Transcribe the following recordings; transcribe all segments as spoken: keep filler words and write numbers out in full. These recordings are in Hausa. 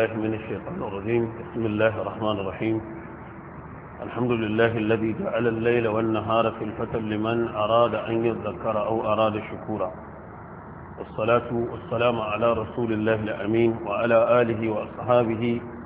الله من الشيطان الرجيم. بسم الله الرحمن الرحيم. الحمد لله الذي جعل الليل والنهار في الفتر لمن أراد أن يذكر أو أراد شكورا، والصلاة والسلام على رسول الله الأمين وعلى آله وأصحابه،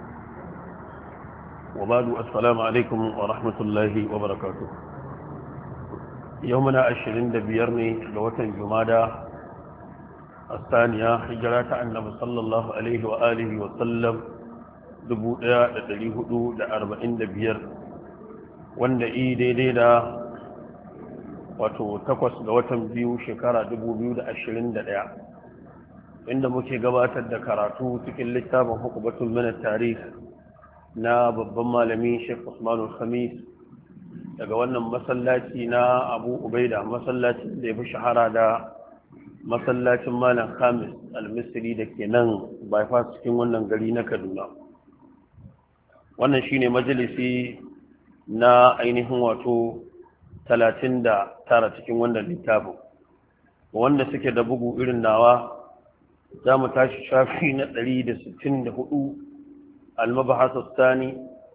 وبعد. السلام عليكم ورحمة الله وبركاته. يومنا عشرين دبيرني لوة جمادى الثانية هجرة النبي صلى الله عليه وآله وسلم دبو دا دلي هدو دا أربعين دبير wanda i daidai da wato takwas ga watan biyu shekara dubu biyu da ashirin da ɗaya, inda muke gabatar da karatu cikin littafin hukubatul min at-tarikh na babban malami Sheikh Usman al-Khamis daga wannan masallaci na Abu Ubaida, masallacin da ya fi shahara da masallacin Malam Khamis al-Misri da ke nan bypass cikin wannan gari na Kaduna. Wannan shine majalisi na ainihin wato talatin da tara cikin wannan littafin. Wanda suke da bugu irin nawa za mu tashi shafi na ɗari da sittin da hudu al-mabahas al-thani,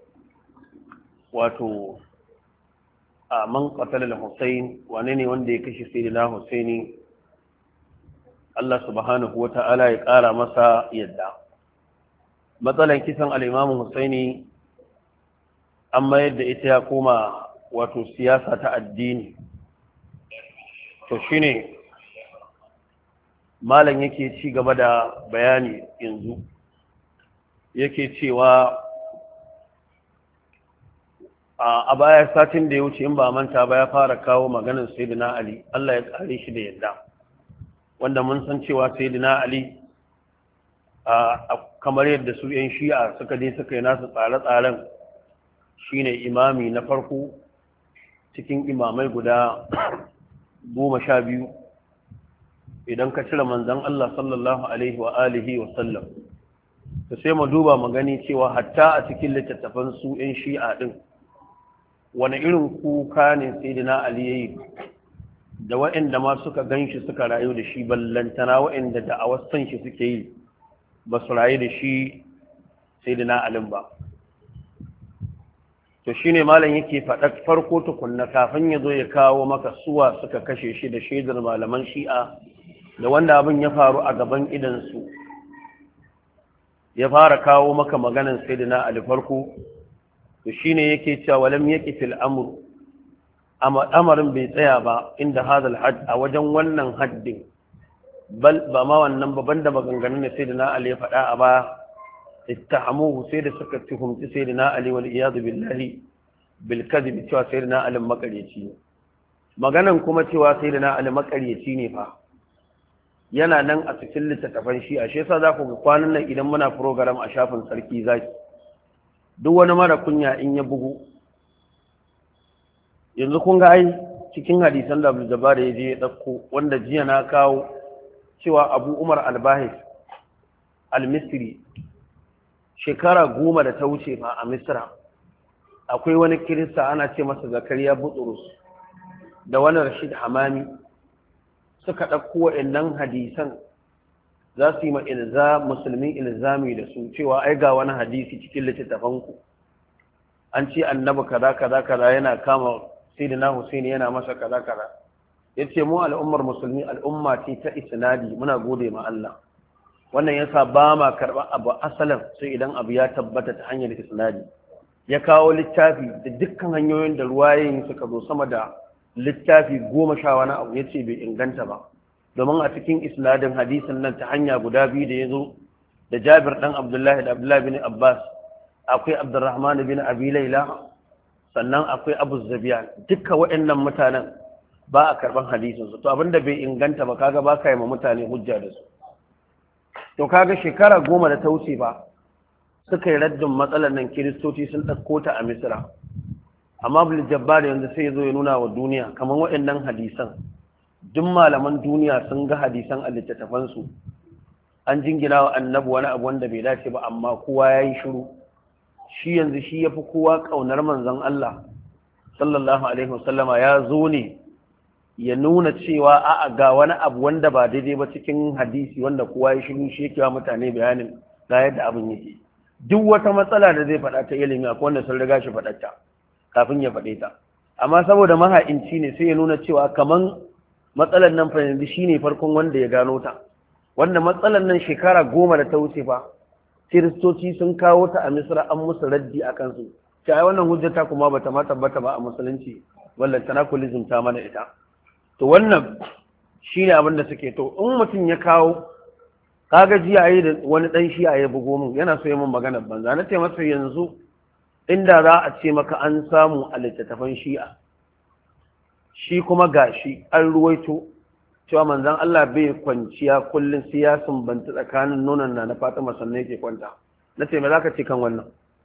wato a man qatala al-Husayn, wane ne wanda ya kashe sayyidina Husaini, Allah subhanahu wa ta'ala ya ƙara masa yadda. Matsalan kisan al-Imam Husaini amma yadda ita ya koma wato siyasa ta addini, to shine malam yake ci gaba da bayani yanzu, yake cewa a baya satin da ya wuce in ba manta ba ya fara kawo maganin sayyidina Ali, Allah ya kare shi da yadda, wanda mun san cewa sayyidina Ali a kamar yadda su yan shi'a suka je suka yi nasu tsare-tsaren, shine imami na farko cikin imamai guda goma sha biyu idan ka cire manzon Allah sallallahu alaihi wa alihi wa sallam. to sai mu duba mu gani cewa hatta a cikin littattafan su yan shi'a din wani irin kuka ne sayyidina Ali yayi da waɗanda ma suka ganshi suka rayu da shi, ballantana waɗanda da awasan shi suke yi ba su rayu da shi sayyidina Ali ba. to shine malam yake faɗa farko tukunna kafin ya zo ya kawo maka suwa suka kashe shi da shaidar malaman shi'a da wanda abin ya faru a gaban idansu, ya fara kawo maka maganan sayyidina Ali farko. to shine yake cewa walam yaqi fil amr, amarin bai tsaya ba inda hadal hadd, a wajen wannan haddin, bal ba ma wannan ba, banda maganganun da sayyidina Ali ya faɗa a ba, ittahamuhu sai da suka tuhumci sayyidina Ali wal iyad billahi bil kadhib, cewa sayyidina Ali makaryaci ne. maganan kuma cewa sayyidina Ali makaryaci ne fa yana nan a cikin littattafan shi. A shi yasa za ku ga kwanan nan idan muna program a shafin sarki zaki, duk wani mara kunya in ya bugu, yanzu kun ga ai cikin hadisan da Abu Jabbar ya je ya dauko, wanda jiya na kawo cewa Abu Umar al-Bahis al-Misri shekara goma da ta wuce fa a Misra akwai wani kirista ana ce masa Zakariya Butrus da wani Rashid Hamami suka ɗauko wa'annan hadisan za su yi ma ilza musulmin ilzami da su, cewa ai ga wani hadisi cikin littattafanku an ce annabi kaza kaza kaza yana kama sayyidina Husaini yana masa kaza kaza. yace mu al'ummar musulmi al'umma ce ta isnadi, muna gode ma Allah. wannan yasa ba ma karɓar abu asalan sai idan abu ya tabbata ta hanyar isnadi. ya kawo littafi da dukkan hanyoyin da ruwayoyin suka zo, sama da littafi goma sha wani abu, ya ce bai inganta ba, domin a cikin isnadin hadisin nan ta hanya guda biyu da ya zo da Jabir ɗan Abdullahi da Abdullahi bin Abbas, akwai Abdurrahman bin Abi Laila, sannan akwai Abu Zabiyan. dukkan waɗannan mutanen ba a karɓar hadisin su, to abinda bai inganta ba kaga ba ka yi ma mutane hujja da su. to kaga shekara goma da ta wuce ba suka yi raddin matsalar nan, kiristoci sun ɗauko ta a Misra, amma Abdul Jabbar yanzu sai ya zo ya nuna wa duniya kamar waɗannan hadisan duk malaman duniya sun ga hadisan a littattafansu, an jingina wa annabi wani abu wanda bai dace ba, amma kowa ya yi shiru. shi yanzu shi ya fi kowa ƙaunar manzon Allah sallallahu alaihi wasallama, ya zo ne ya nuna cewa a'a ga wani abu wanda ba daidai ba cikin hadisi wanda kowa ya shiru, shi yake wa mutane bayanin ga yadda abin yake. duk wata matsala da zai faɗa ta ilimi akwai wanda sun riga shi faɗarta kafin ya faɗe ta amma saboda maha'inci ne sai ya nuna cewa kaman matsalar nan fa yanzu shine farkon wanda ya gano ta wanda matsalar nan shekara goma da ta wuce fa kiristoci sun kawo ta a misra an musu raddi a kansu ta ai wannan hujjata kuma bata ma tabbata ba a musulunci wallan tanakulizm ta mana ita to wannan shine abin da suke to in mutum ya kawo kaga jiya yayi da wani dan shi ya bugo min yana so ya min magana banza na ce masa yanzu inda za a ce maka an samu a littattafan shi'a shi kuma gashi an ruwaito cewa manzon Allah bai kwanciya kullun siyasun banta tsakanin nonon na na Fatima sannan yake kwanta nace me zaka ce kan wannan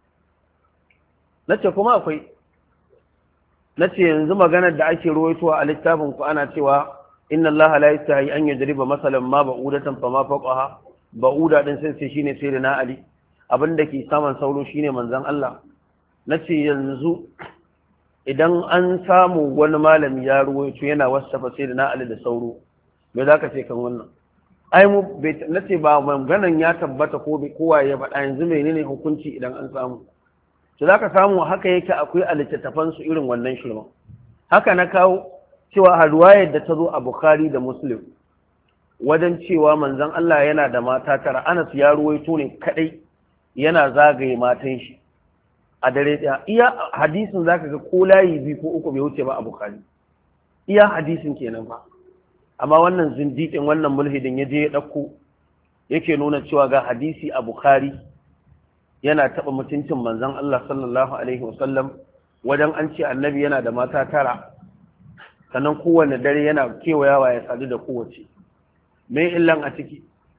nace kuma akwai nace yanzu maganar da ake ruwaitowa a littafin ku ana cewa inna Allah la yastahi an yadriba masalan ma ba'udatan fama faqaha ba'uda din sai sai shine sai da na Ali abinda ke saman sauro shine manzon Allah nace yanzu idan an samu wani malami ya ruwaito yana wasafa sai da na Ali da sauro me zaka ce kan wannan ai mu nace ba maganan ya tabbata ko kowa ya faɗa yanzu menene hukunci idan an samu to zaka samu haka yake akwai a littattafan su irin wannan shirma haka na kawo cewa a ruwayar da ta zo a Bukhari da Muslim wajen cewa manzon Allah yana da mata tara Anas ya ruwaito ne kadai yana zagaye matan shi a dare ɗaya iya hadisin zaka ga ko layi biyu ko uku bai wuce ba a Bukhari iya hadisin kenan ba amma wannan zindiƙin wannan mulhidin ya je ya ɗauko yake nuna cewa ga hadisi a Bukhari yana taɓa mutuncin manzon Allah sallallahu alaihi wasallam wajen an ce annabi yana da mata tara sannan kowane dare yana kewayawa ya sadu da kowace me illan a ciki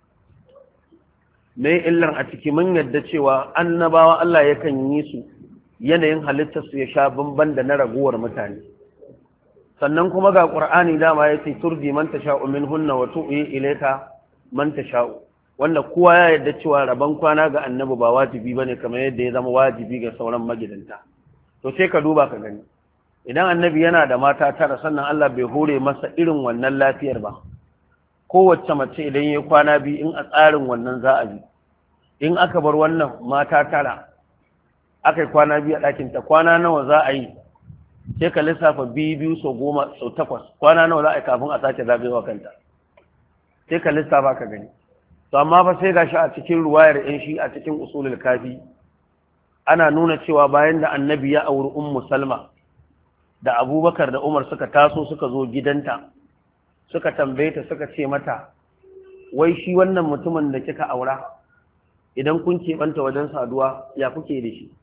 me illan a ciki mun yadda cewa annabawa Allah yakan yi su yanayin halittarsu ya sha bamban da na raguwar mutane sannan kuma ga Qur'ani dama yace turdi man tasha'u minhunna wa tu'i ilayka man tasha'u wanda kowa ya yadda cewa rabon kwana ga annabi ba wajibi bane kamar yadda ya zama wajibi ga sauran magidanta to sai ka duba ka gani idan annabi yana da mata tara sannan Allah bai hore masa irin wannan lafiyar ba kowace mace idan ya kwana biyu in a tsarin wannan za a bi in aka bar wannan mata tara aka yi kwana biyu a ɗakinta kwana nawa za a yi sai ka lissafa biyu biyu sau goma sau takwas kwana nawa za a yi kafin a sake zagayewa kanta sai ka lissafa ka gani to amma fa sai gashi a cikin ruwayar yan shi a cikin usulul kafi ana nuna cewa bayan da annabi ya auri ummu salma da abubakar da umar suka taso suka zo gidanta suka tambaye ta suka ce mata wai shi wannan mutumin da kika aura idan kun keɓanta wajen saduwa ya kuke da shi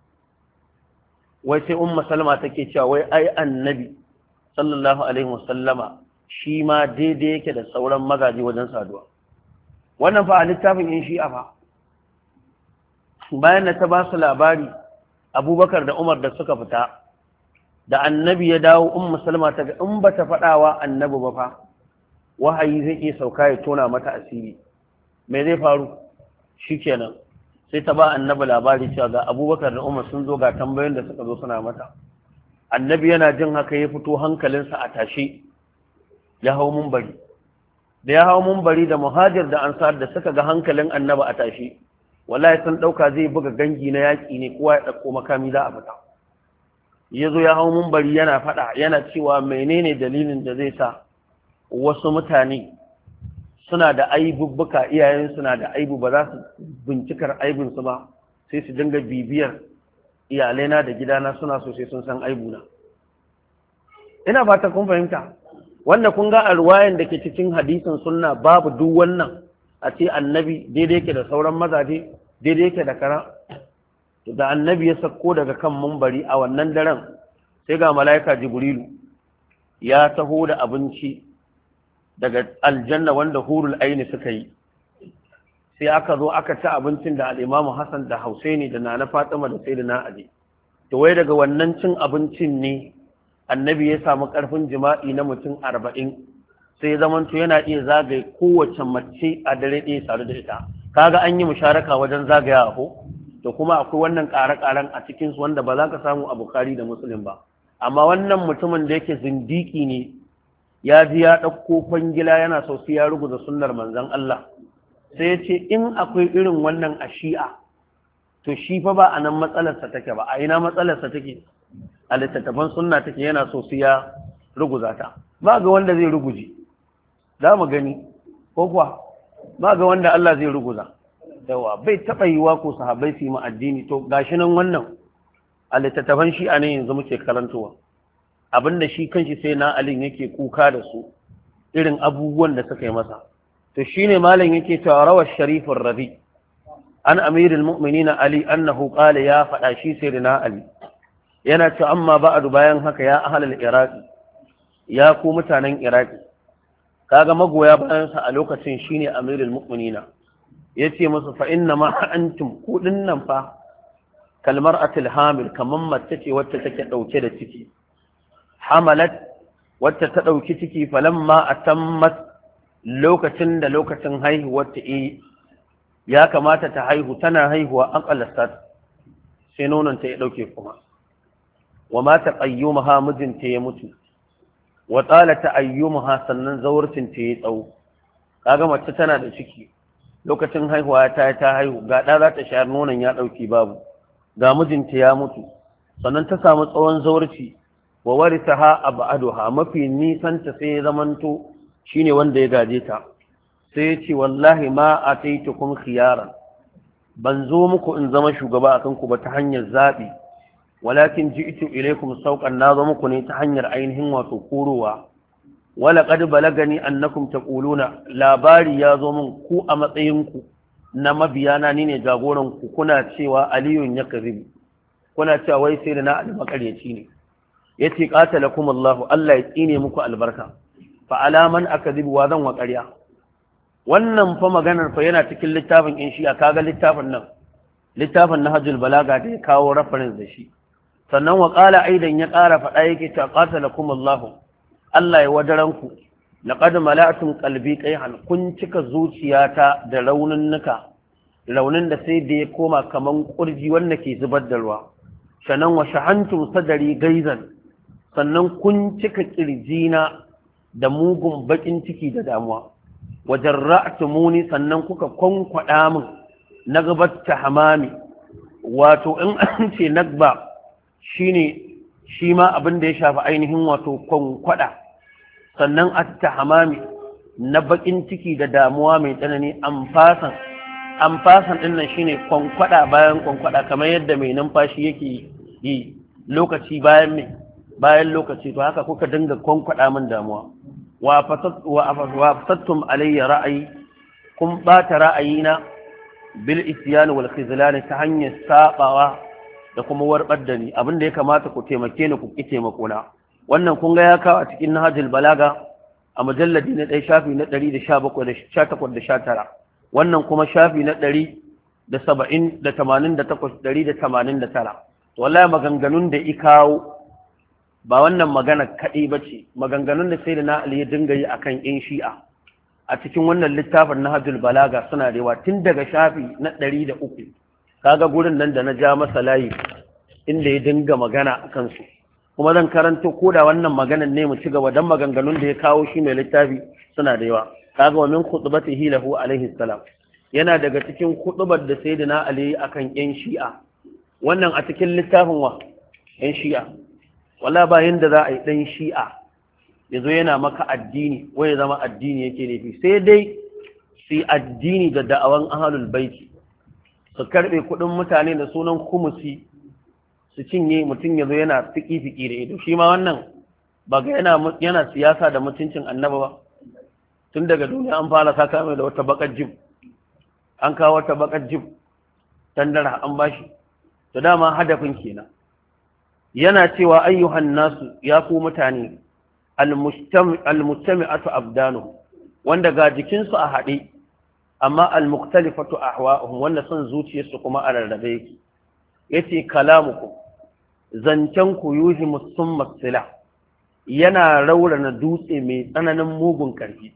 wai sai ummu salma take cewa wai ai annabi sallallahu alaihi wasallama shi ma daidai yake da sauran magaji wajen saduwa wannan fa a littafin in shi'a fa bayan da ta ba su labari abubakar da umar da suka fita da annabi ya dawo ummu salma ta ga in ba ta faɗawa annabi ba fa wahayi zai iya sauka ya tona mata asiri me zai faru shikenan sai ta ba annabi labari cewa ga abubakar da umar sun zo ga tambayoyin da suka zo suna mata annabi yana jin haka ya fito hankalinsa a tashe ya hau munbari da ya hau munbari da muhajir da ansar da suka ga hankalin annabi a tashe wallahi sun ɗauka zai buga gangi na yaƙi ne kowa ya ɗauko makami za a fita ya zo ya hau munbari yana faɗa yana cewa menene dalilin da zai sa wasu mutane suna da aibubbuka iyayen suna da aibu ba za su bincikar aibinsu ba sai su dinga bibiyar iyalaina da gidana suna so sai sun san aibuna ina fata kun fahimta wanda kun ga alwayan da ke cikin hadisin sunna babu duk wannan a ce annabi daidai yake da sauran mazaje daidai yake da kara da annabi ya sako daga kan mumbari a wannan daren sai ga mala'ika jibrilu ya taho da abinci daga aljanna wanda hurul aini suka yi sai aka zo aka ci abincin da al'imamu hassan da hausaini da nana fatima da sai da na ali to wai daga wannan cin abincin ne annabi ya samu karfin jima'i na mutum arba'in sai ya zamanto yana iya zagaye kowace mace a dare ɗaya tare da ita kaga an yi musharaka wajen zagaya ko da kuma akwai wannan ƙare-ƙaren a cikinsu wanda ba za ka samu a Bukhari da Muslim ba amma wannan mutumin da yake zindiki ne ya ji ya ɗauko kwangila yana sau sai ya ruguza sunnar manzon Allah sai ya ce in akwai irin wannan a shi'a to shi fa ba a nan matsalarsa take ba, a ina matsalarsa take a littattafan sunna take, yana so su ya ruguza ta. Ba ga wanda zai ruguje, za mu gani ko kuwa ba ga wanda Allah zai ruguza. Yawa bai taɓa yiwa ko sahabbai su yi ma addini. To gashi nan wannan a littattafan shi a ne yanzu muke karantowa, abinda shi kanshi sai na alin yake kuka da su irin abubuwan da suka yi masa. To shine malam yake cewa rawar sharifin rabi an amirul mu'minina ali annahu qala ya faɗa shi sai na ali yana cewa amma ba'du bayan haka ya ahlul iraqi ya ku mutanen iraqi. Kaga magoya bayan sa a lokacin shine amirul mu'minina yace musu fa inna ma antum ku dinnan fa kalmar atil hamil kaman mace ce wacce take dauke da ciki, hamalat wacce ta dauki ciki, falamma atammat lokacin da lokacin haihuwar ta yi ya kamata ta haihu, tana haihuwa aqalasat sai nonon ta ya dauke kuma, wa ma taqayyumaha mijinta ya mutu, wa talata ayyumaha sannan zawarcin ta ya tsawo. Kaga mace tana da ciki lokacin haihuwa ta ta haihu, ga da za ta shayar nonon ya dauki babu, ga mijinta ya mutu, sannan ta samu tsawon zawarci, wa warithaha abaduha mafi nisan ta sai ya zamanto shine wanda ya gaje ta. Sai ya ce wallahi ma ataitukum khiyaran, ban zo muku in zama shugaba akan ku ba ta hanyar zabi, walakin ji'tu ilaykum sauqan, na zo muku ne ta hanyar ainihin wato korowa. wala qad balagani annakum taquluna, labari ya zo min ku a matsayin ku na mabiyana ni ne jagoran ku, kuna cewa aliyun yakzib, kuna cewa wai sai da na ali makaryaci ne. yace qatalakum Allah, Allah ya tsine muku albarka. fa alaman akzib, wa zan wa ƙarya. wannan fa maganar fa yana cikin littafin in shi'a. kaga littafin nan littafin nahjul balaga da ya kawo reference da shi. sannan wa qala aidan ya ƙara faɗa yake ta qatalakum Allah, Allah ya wadaranku, laqad mala'tum qalbi qayhan, kun cika zuciyata da raunin nuka, raunin da sai da ya koma kaman kurji wanda ke zubar da ruwa. sanan wa shahantum sadari gaizan, sannan kun cika kirjina da mugun bakin ciki da damuwa. wajarra'tumuni, sannan kuka kwankwada min nagbatta hamami, wato in an ce nagba shine shi ma abin da ya shafi ainihin wato kwankwada, sannan at-tahmami na bakin ciki da damuwa mai tsanani. amfasan amfasan din nan shine kwankwada bayan kwankwada, kamar yadda mai numfashi yake yi lokaci bayan mai bayan lokaci, to haka kuka dinga kwankwada min damuwa. wa fasat wa fasattum alayya ra'ayi, kun bata ra'ayina bil isyan wal khizlan, ta hanyar sabawa da kuma warbar da ni. abin da ya kamata ku taimake ni ku ki taimako na. wannan kun ga ya kawo a cikin nahjul balaga a mujalladi na ɗaya shafi na ɗari da sha bakwai da sha takwas da sha tara, wannan kuma shafi na ɗari da saba'in da tamanin da takwas ɗari da tamanin da tara. to wallahi maganganun da i kawo ba wannan magana kaɗai ba ce, maganganun da sai da na Ali ya dinga yi akan yan shi'a a cikin wannan littafin nahjul balaga suna da yawa, tun daga shafi na ɗari da uku. kaga gurin nan da na ja masa layi inda ya dinga magana a kansu, kuma zan karanto ko da wannan maganan ne mu ci gaba, dan maganganun da ya kawo shi mai littafi suna da yawa. kaga wa min khutbatihi lahu alaihi salam, yana daga cikin khutbar da sayyidina Ali akan yan shi'a, wannan a cikin littafin wa yan shi'a. wala ba yanda za a yi dan shi'a yazo yana maka addini wai ya zama addini yake nufi, sai dai su addini da da'awan ahlul baiti, su karbe kudin mutane da sunan kumusi su cinye, mutum ya zo yana fiki-fiki da ido. shi ma wannan ba ga yana, yana siyasa da mutuncin annaba ba. tun daga duniya an fara saka mai da wata bakar jib, an kawo wata bakar jib tandara an bashi, to dama hadafin kenan. yana cewa ayyuhan nasu, ya ku mutane, al-mustami'atu abdanu, wanda ga jikinsu a haɗe amma al-mukhtalifatu ahwa'uhum, wanda son zuciyarsu kuma a rarrabe yake. yace kalamukum, zancen ku yuhi musumma sila, yana raurana dutse mai tsananin mugun karfi.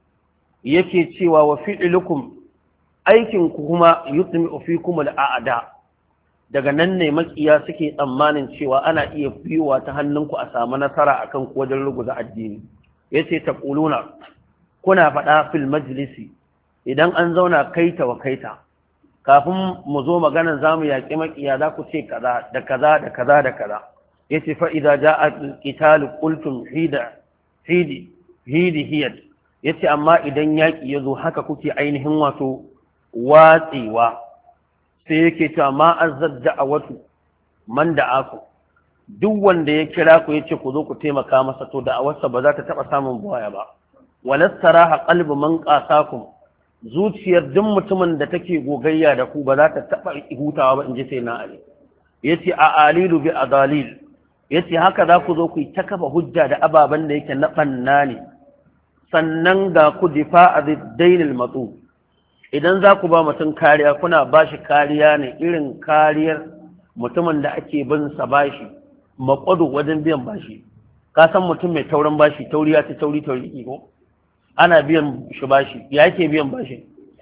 yake cewa wa fi'lukum, aikin ku kuma yutmi fikum al-a'da, daga nan ne makiya suke tsammanin cewa ana iya biyowa ta hannunku a samu nasara akan ku wajen ruguza addini. yace taquluna, kuna faɗa fil majlisi, idan an zauna kaita wa kaita, kafin mu zo maganar zamu yaƙi makiya za ku ce kaza da kaza da kaza da kaza yace fa idza jaa al-qital qultum hida hidi hidi hiyad yace amma idan yaƙi yazo haka kuke ainihin wato watsewa sai yake cewa ma azzad da'awatu man da'aku duk wanda ya kira ku yace ku zo ku taimaka masa to da'awarsa ba za ta taba samun buwaya ba walastaraha qalbu man qasakum zuciyar duk mutumin da take gogayya da ku ba za ta taba hutawa ba inji sai na ali yace a alilu bi adalil yace haka za ku zo ku ta kafa hujja da ababan da yake na banna ne sannan ga ku difa'a dainil matu idan za ku ba mutum kariya kuna ba shi kariya ne irin kariyar mutumin da ake bin sa bashi makwado wajen biyan bashi ka san mutum mai taurin bashi tauriya ta tauri tauri ko ana biyan shi bashi ya yake biyan bashi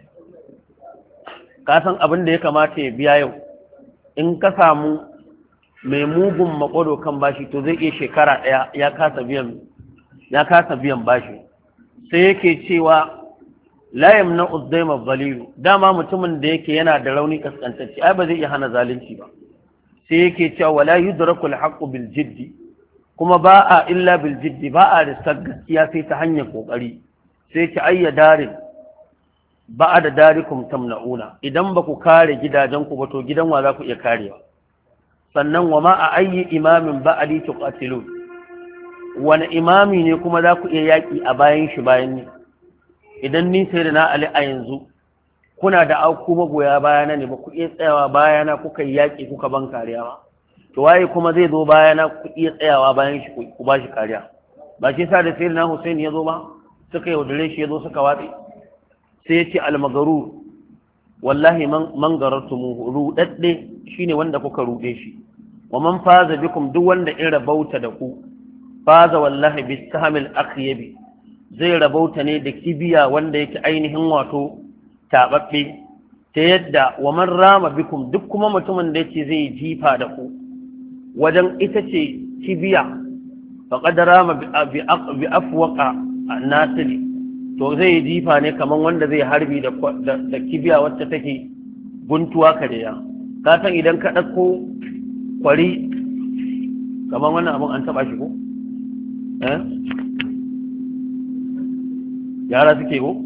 ka san abin da ya kamata ya biya yau in ka samu mai mugun makwado kan bashi to zai iya shekara ɗaya ya kasa biyan ya kasa biyan bashi sai yake cewa la yamna uzdaima zalilu dama mutumin da yake yana da rauni kaskantacce ai ba zai iya hana zalunci ba sai yake cewa wala yudrakul haqqu bil jiddi kuma ba a illa bil jiddi ba a da gaskiya sai ta hanyar kokari sai ki ayya darin ba da darikum tamna'una idan ba ku kare gidajen ku ba to gidan wa za ku iya karewa sannan wa ma a ayyi imamin ba'ali tuqatilun wani imami ne kuma za ku iya yaki a bayan shi bayan ni idan ni sai da na ali a yanzu kuna da auku magoya bayana ne ba ku iya tsayawa bayana kuka yi yaƙi kuka ban kariya ba to waye kuma zai zo bayana ku iya tsayawa bayan shi ku ba shi kariya ba shi sa da sai na Hussein ya zo ba suka yaudare shi ya zo suka watsi sai ya ce almagaru wallahi man garartumu rudadde shine wanda kuka rude shi wa man faza bikum duk wanda in rabauta da ku faza wallahi bisahmil akhyabi zai rabauta ne da kibiya wanda yake ainihin wato taɓaɓɓe ta yadda wa man rama bikum duk kuma mutumin da yake zai jifa da ku wajen ita ce kibiya faqad rama bi afwaqa nasiri to zai jifa ne kaman wanda zai harbi da da kibiya wacce take guntuwa kareya ka san idan ka dauko kwari kaman wannan abun an taba shi ko eh yara suke ko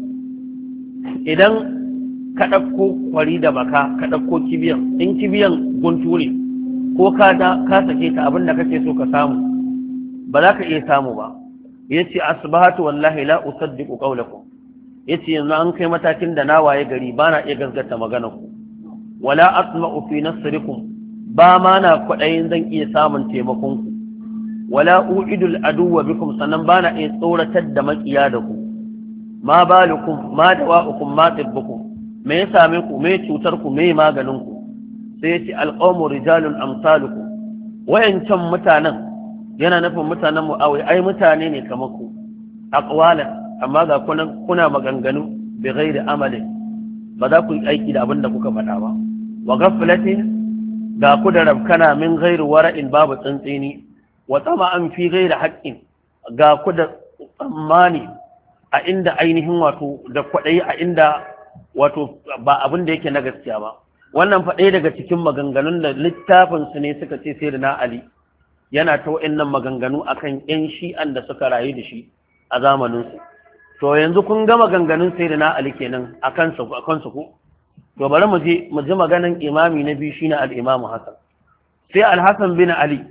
idan ka ɗauko kwari da baka ka ɗauko kibiyan in kibiyan guntu ne ko ka da ka sake ta abin da kake so ka samu ba za ka iya samu ba yace asbahatu wallahi la usaddiqu qawlakum yace yanzu an kai matakin da na waye gari bana iya gaskata maganar ku wala asma'u fi nasrikum ba ma na kwadayin zan iya samun taimakon ku wala uidul aduwwa bikum sannan bana iya tsoratar da makiya da ku ma balukum ma dawa'ukum ma tibbukum me ya same ku me cutar ku me maganin ku sai yace alqawmu rijalun amsalukum wayancan mutanen yana nufin mutanen mu'awiya ai mutane ne kamar ku aqwalan amma ga kuna kuna maganganu bi ghairi amali ba za ku yi aiki da abin da kuka faɗa ba wa ghaflatin ga ku da rabkana min ghairi wara'in babu tsantsini wa tama'an fi ghairi haqqin ga ku da tsammani a inda ainihin wato da kwaɗayi a inda wato ba abin da yake na gaskiya ba wannan faɗai daga cikin maganganun da littafinsu ne suka ce sai da na Ali yana ta wa'annan maganganu akan ƴan shi'an da suka rayu da shi a zamaninsu to yanzu kun ga maganganun sai da na Ali kenan a kansu a kansu ko to bari mu je mu ji maganan imami na biyu shine al-Imam Hassan sai al-Hasan bin Ali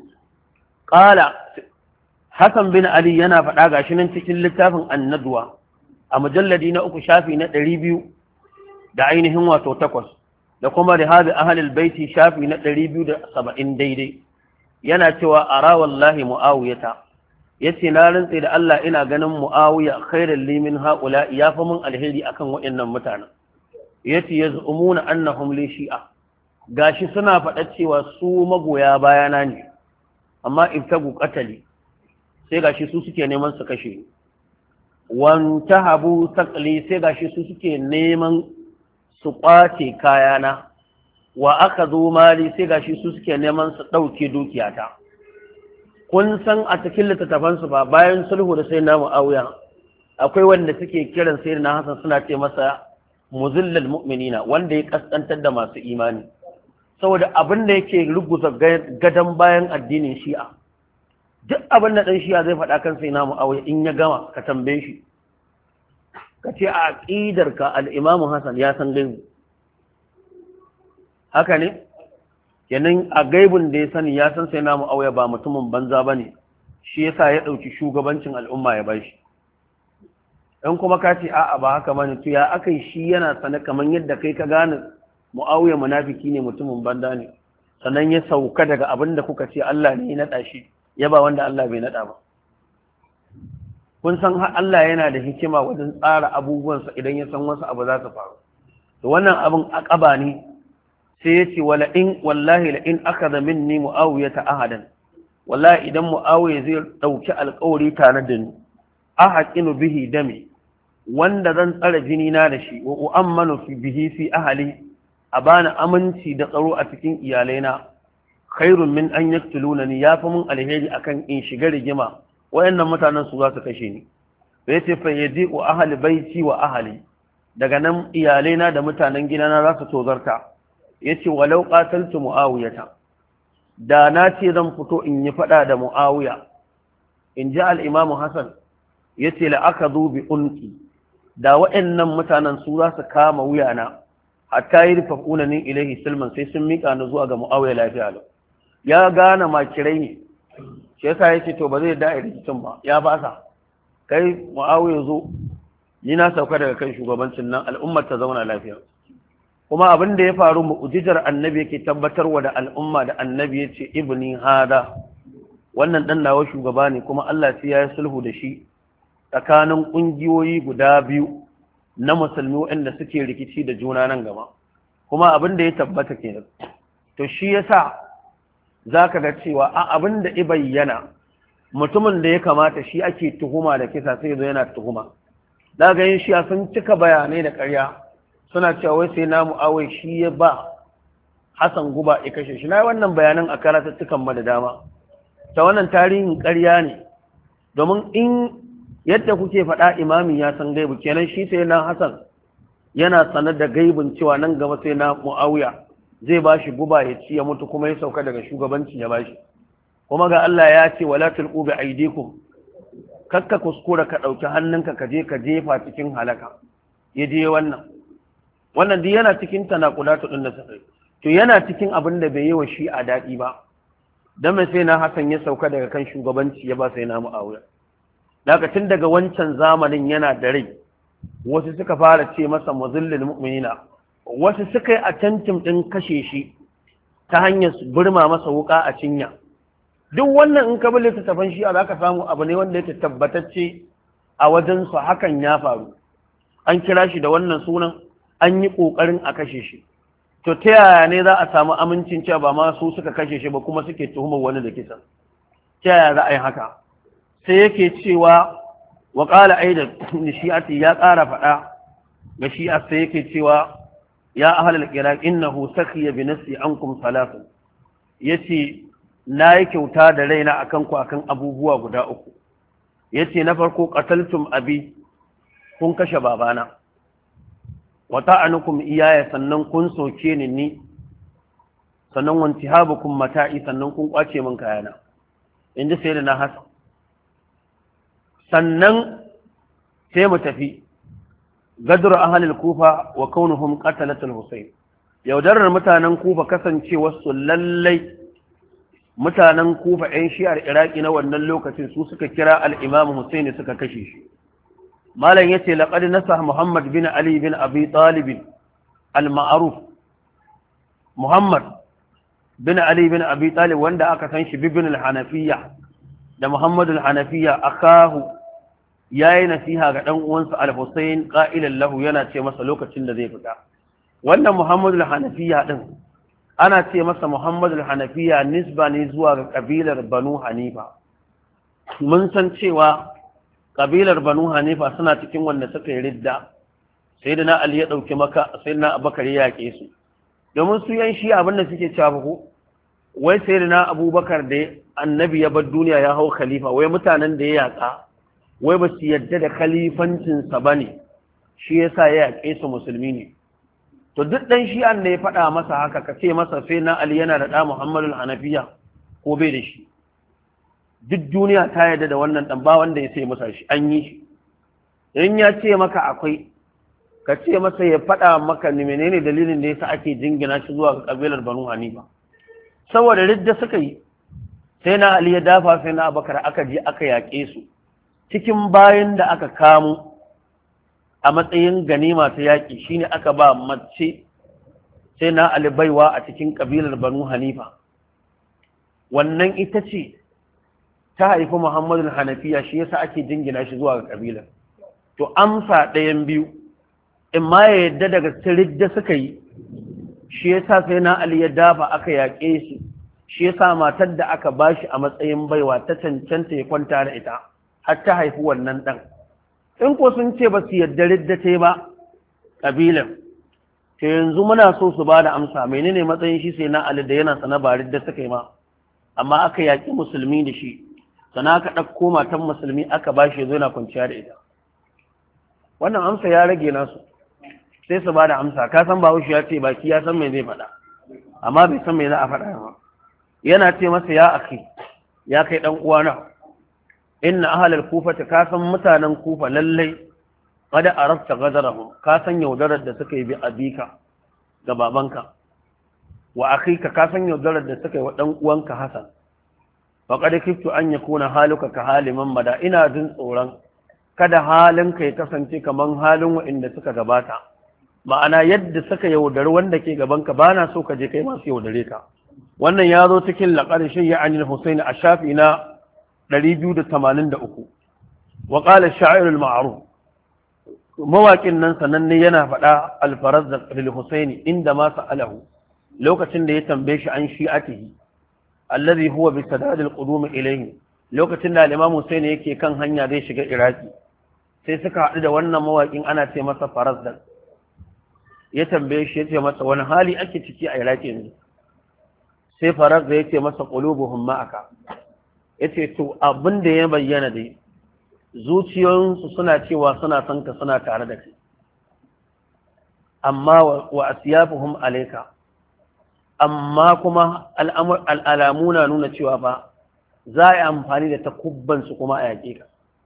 qala Hassan bin Ali yana faɗa gashi nan cikin littafin An-Nadwa a mujalladi na uku shafi na ɗari biyu da ainihin wato takwas da kuma rihabi ahlul baiti shafi na ɗari biyu da saba'in daidai yana cewa ara wallahi muawiyata yace na rantse da Allah ina ganin muawiya khairal li min haula ya fa mun alheri akan waɗannan mutanen yace yazumuna annahum li shi'a gashi suna faɗa cewa su magoya bayana ne amma ibtagu qatali sai gashi su suke neman su kashe wanta habu sakali sai gashi su suke neman su kwace kayana wa aka zo mali sai gashi su suke neman su ɗauke dukiyata kun san a cikin littattafansu ba bayan sulhu da sai na mu'awiya akwai wanda suke kiran sai na hasan suna ce masa muzillal mu'minina wanda ya kaskantar da masu imani saboda abin da yake ruguza gadan bayan addinin shi'a duk abin da dan shi'a zai faɗa kan sai na Muawiya in ya gama ka tambaye shi ka ce a aqidarka al-Imam Hassan ya san gaibu haka ne yanin a gaibun da ya sani ya san sai na Muawiya ba mutumin banza bane shi yasa ya dauki shugabancin al'umma ya bashi in kuma ka ce a'a ba haka bane to ya akai shi yana sana kaman yadda kai ka gane Muawiya munafiki ne mutumin banda ne sannan ya sauka daga abin da kuka ce Allah ne ya nada shi ya ba wanda Allah bai nada ba kun san Allah yana da hikima wajen tsara abubuwansa idan ya san wasu abu za su faru to wannan abin akaba ne sai ya ce wala in wallahi la in akhadha minni Muawiya ahadan wallahi idan Muawiya zai dauki alƙawari tare da ni ahaqinu bihi dami wanda zan tsara jini na da shi wa u'ammanu fi bihi fi ahli abana aminci da tsaro a cikin iyalaina khairun min an yaktulunani yafi mun alheri akan in shiga rigima wayannan mutanen su za su kashe ni sai yace fa yaji wa ahli baiti wa ahli daga nan iyalaina da mutanen gidana za su tozarta yace walau qataltu muawiyata da na ce zan fito in yi fada da muawiya in ji al-imamu hasan yace la akadu bi unki da waɗannan mutanen su za su kama wuyana hatta yi rufafuna ni ilahi silman sai sun mika ni zuwa ga mu'awiya lafiya lau ya gane makirai ne shi yasa yace to ba zai da rikicin ba ya fasa kai mu'awiya zo ni na sauka daga kan shugabancin nan al'ummar ta zauna lafiya kuma abin da ya faru mu'jijar annabi yake tabbatarwa da al'umma da annabi yace ibni hada wannan dan nawa shugaba ne kuma Allah sai ya yi sulhu da shi tsakanin ƙungiyoyi guda biyu na musulmi waɗanda suke rikici da juna nan gaba kuma abin da ya tabbata kenan to shi yasa zaka ga cewa a abin da i bayyana mutumin da ya kamata shi ake tuhuma da kisa sai zo yana tuhuma daga yin shi sun cika bayanai da ƙarya suna cewa wai sai na Muawiya shi ya ba Hassan guba ya kashe shi na wannan bayanan a karatattukan ma da dama ta wannan tarihin ƙarya ne domin in yadda kuke faɗa imamin ya san gaibu kenan shi sai na Hassan yana sanar da gaibin cewa nan gaba sai na Muawiya zai ba shi guba ya ci ya mutu kuma ya sauka daga shugabanci ya bashi kuma ga Allah ya ce wala tulqu bi aydikum kakka kuskura ka dauki hannunka ka je ka jefa cikin halaka ya je wannan wannan duk yana cikin tanaqudatu din da sai to yana cikin abin da bai yi wa shi a dadi ba dan mai sai na Hassan ya sauka daga kan shugabanci ya ba sai na Muawiya daga tun daga wancan zamanin yana da rai wasu suka fara ce masa muzillil mu'minina wasu suka yi attempting din kashe shi ta hanyar burma masa wuka a cinya duk wannan in ka bi littattafan shi za ka samu abu ne wanda yake tabbatacce a wajen su hakan ya faru an kira shi da wannan sunan an yi kokarin a kashe shi to ta yaya ne za a samu amincin cewa ba ma su suka kashe shi ba kuma suke tuhumar wani da kisa ta yaya za a yi haka sai yake cewa wa qala aidan shi'ati ya ƙara faɗa ga shi'a sai yake cewa ya ahlul iraq innahu sakhiya bi nafsi ankum salatu yace nayi kyauta da raina akan ku akan abubuwa guda uku yace na farko qataltum abi kun kashe babana wa ta'anukum iyaya sannan kun soke ni ni sannan wantihabukum mata'i sannan kun kwace min kayana inda sai da na hasa sannan sai mu tafi gadru ahlul kufa wa kaunuhum qatalat al-husayn yaudarar mutanen kufa kasancewar su lallai mutanen kufa ɗan shi'ar iraki na wannan lokacin su suka kira al-imam husayn suka kashe shi malam yace laqad nasah muhammad bin ali bin abi talib al-ma'ruf muhammad bin ali bin abi talib wanda aka san shi bibin al-hanafiyya da muhammad al-hanafiyya akahu yayi nasiha ga dan uwansa al-husayn qa'ilan lahu yana ce masa lokacin da zai fita wannan muhammad al-hanafiyya din ana ce masa muhammad al-hanafiyya nisba ne zuwa ga kabilar banu hanifa mun san cewa kabilar banu hanifa suna cikin wanda suka yi ridda sayyidina ali ya dauki maka sayyidina abubakar ya yake su domin su yan shi abin da suke cewa ko wai sayyidina abubakar da annabi ya bar duniya ya hau khalifa wai mutanen da ya yaka wai ba su yadda da khalifancinsa ba ne shi yasa ya yaƙe su musulmi ne. To duk ɗan shi'an da ya faɗa masa haka ka ce masa sai na Ali yana da ɗa Muhammadul Hanafiya ko bai da shi. Duk duniya ta yarda da wannan ɗan ba wanda ya sai masa shi an yi shi. In ya ce maka akwai ka ce masa ya faɗa maka ne menene dalilin da yasa ake jingina shi zuwa ga kabilar Banu Hanifa. Saboda ridda suka yi sai na Ali ya dafa sai na Abubakar aka je aka yaƙe su. Cikin bayan da aka kamo a matsayin ganima ta yaƙi shine aka ba mace sai na Ali baiwa a cikin kabilar Banu Hanifa. Wannan ita ce ta haifi Muhammadu Hanafiya shi yasa ake jingina shi zuwa ga kabilar. To amsa ɗayan biyu in ma ya yadda daga ridda suka yi shi yasa sai na Ali ya dafa aka yaƙe su shi yasa matar da aka bashi a matsayin baiwa ta cancanta ya kwanta da ita har ta haifi wannan ɗan. In ko sun ce ba su yadda ridda ta ba ƙabilar, ta yanzu muna so su ba da amsa menene matsayin shi sai na Ali da yana sana ba ridda suka yi ma, amma aka yaƙi musulmi da shi, sana aka ɗauko matan musulmi aka ba shi ya zo yana kwanciya da ita. Wannan amsa ya rage nasu, sai su ba da amsa, ka san Bahaushe ya ce baki ya san mai zai faɗa, amma bai san mai za a faɗa ba. Yana ce masa ya akhi, ya kai ɗan uwana. Inna ahlal kufa ta kasan mutanen kufa lallai kada arafta gadarahum kasan yaudarar da suka yi bi abika ga babanka wa akhika kasan yaudarar da suka yi wa dan uwanka Hassan fa qad kiftu an yakuna haluka ka haliman mada ina jin tsoron kada halinka ya kasance kaman halin wa'inda suka gabata, ma'ana yadda suka yaudari wanda ke gabanka bana so ka je kai masu yaudare ka. Wannan ya zo cikin laqad shayya anil Husaini a shafi na ɗari biyu da tamanin da uku. Wa ƙala sha'irul ma'aruf, mawaƙin nan sananne yana faɗa alfarazzaq lil Husaini inda ma sa'alahu lokacin da ya tambaye shi an shi'atihi allazi huwa bi sadad al qudum ilayhi, lokacin da Imam Husaini yake kan hanya zai shiga Iraki sai suka haɗu da wannan mawaƙin ana ce masa farazzaq. Ya tambaye shi yace masa wani hali ake ciki a Iraki ne? Sai farazzaq yace masa qulubuhum ma'aka. Ya ce to abin da ya bayyana dai zuciyoyinsu suna cewa suna son ka suna tare da kai, amma wa asiyafuhum alayka, amma kuma al'alamu na nuna cewa ba za a yi amfani da takubbansu kuma a yaƙe ka.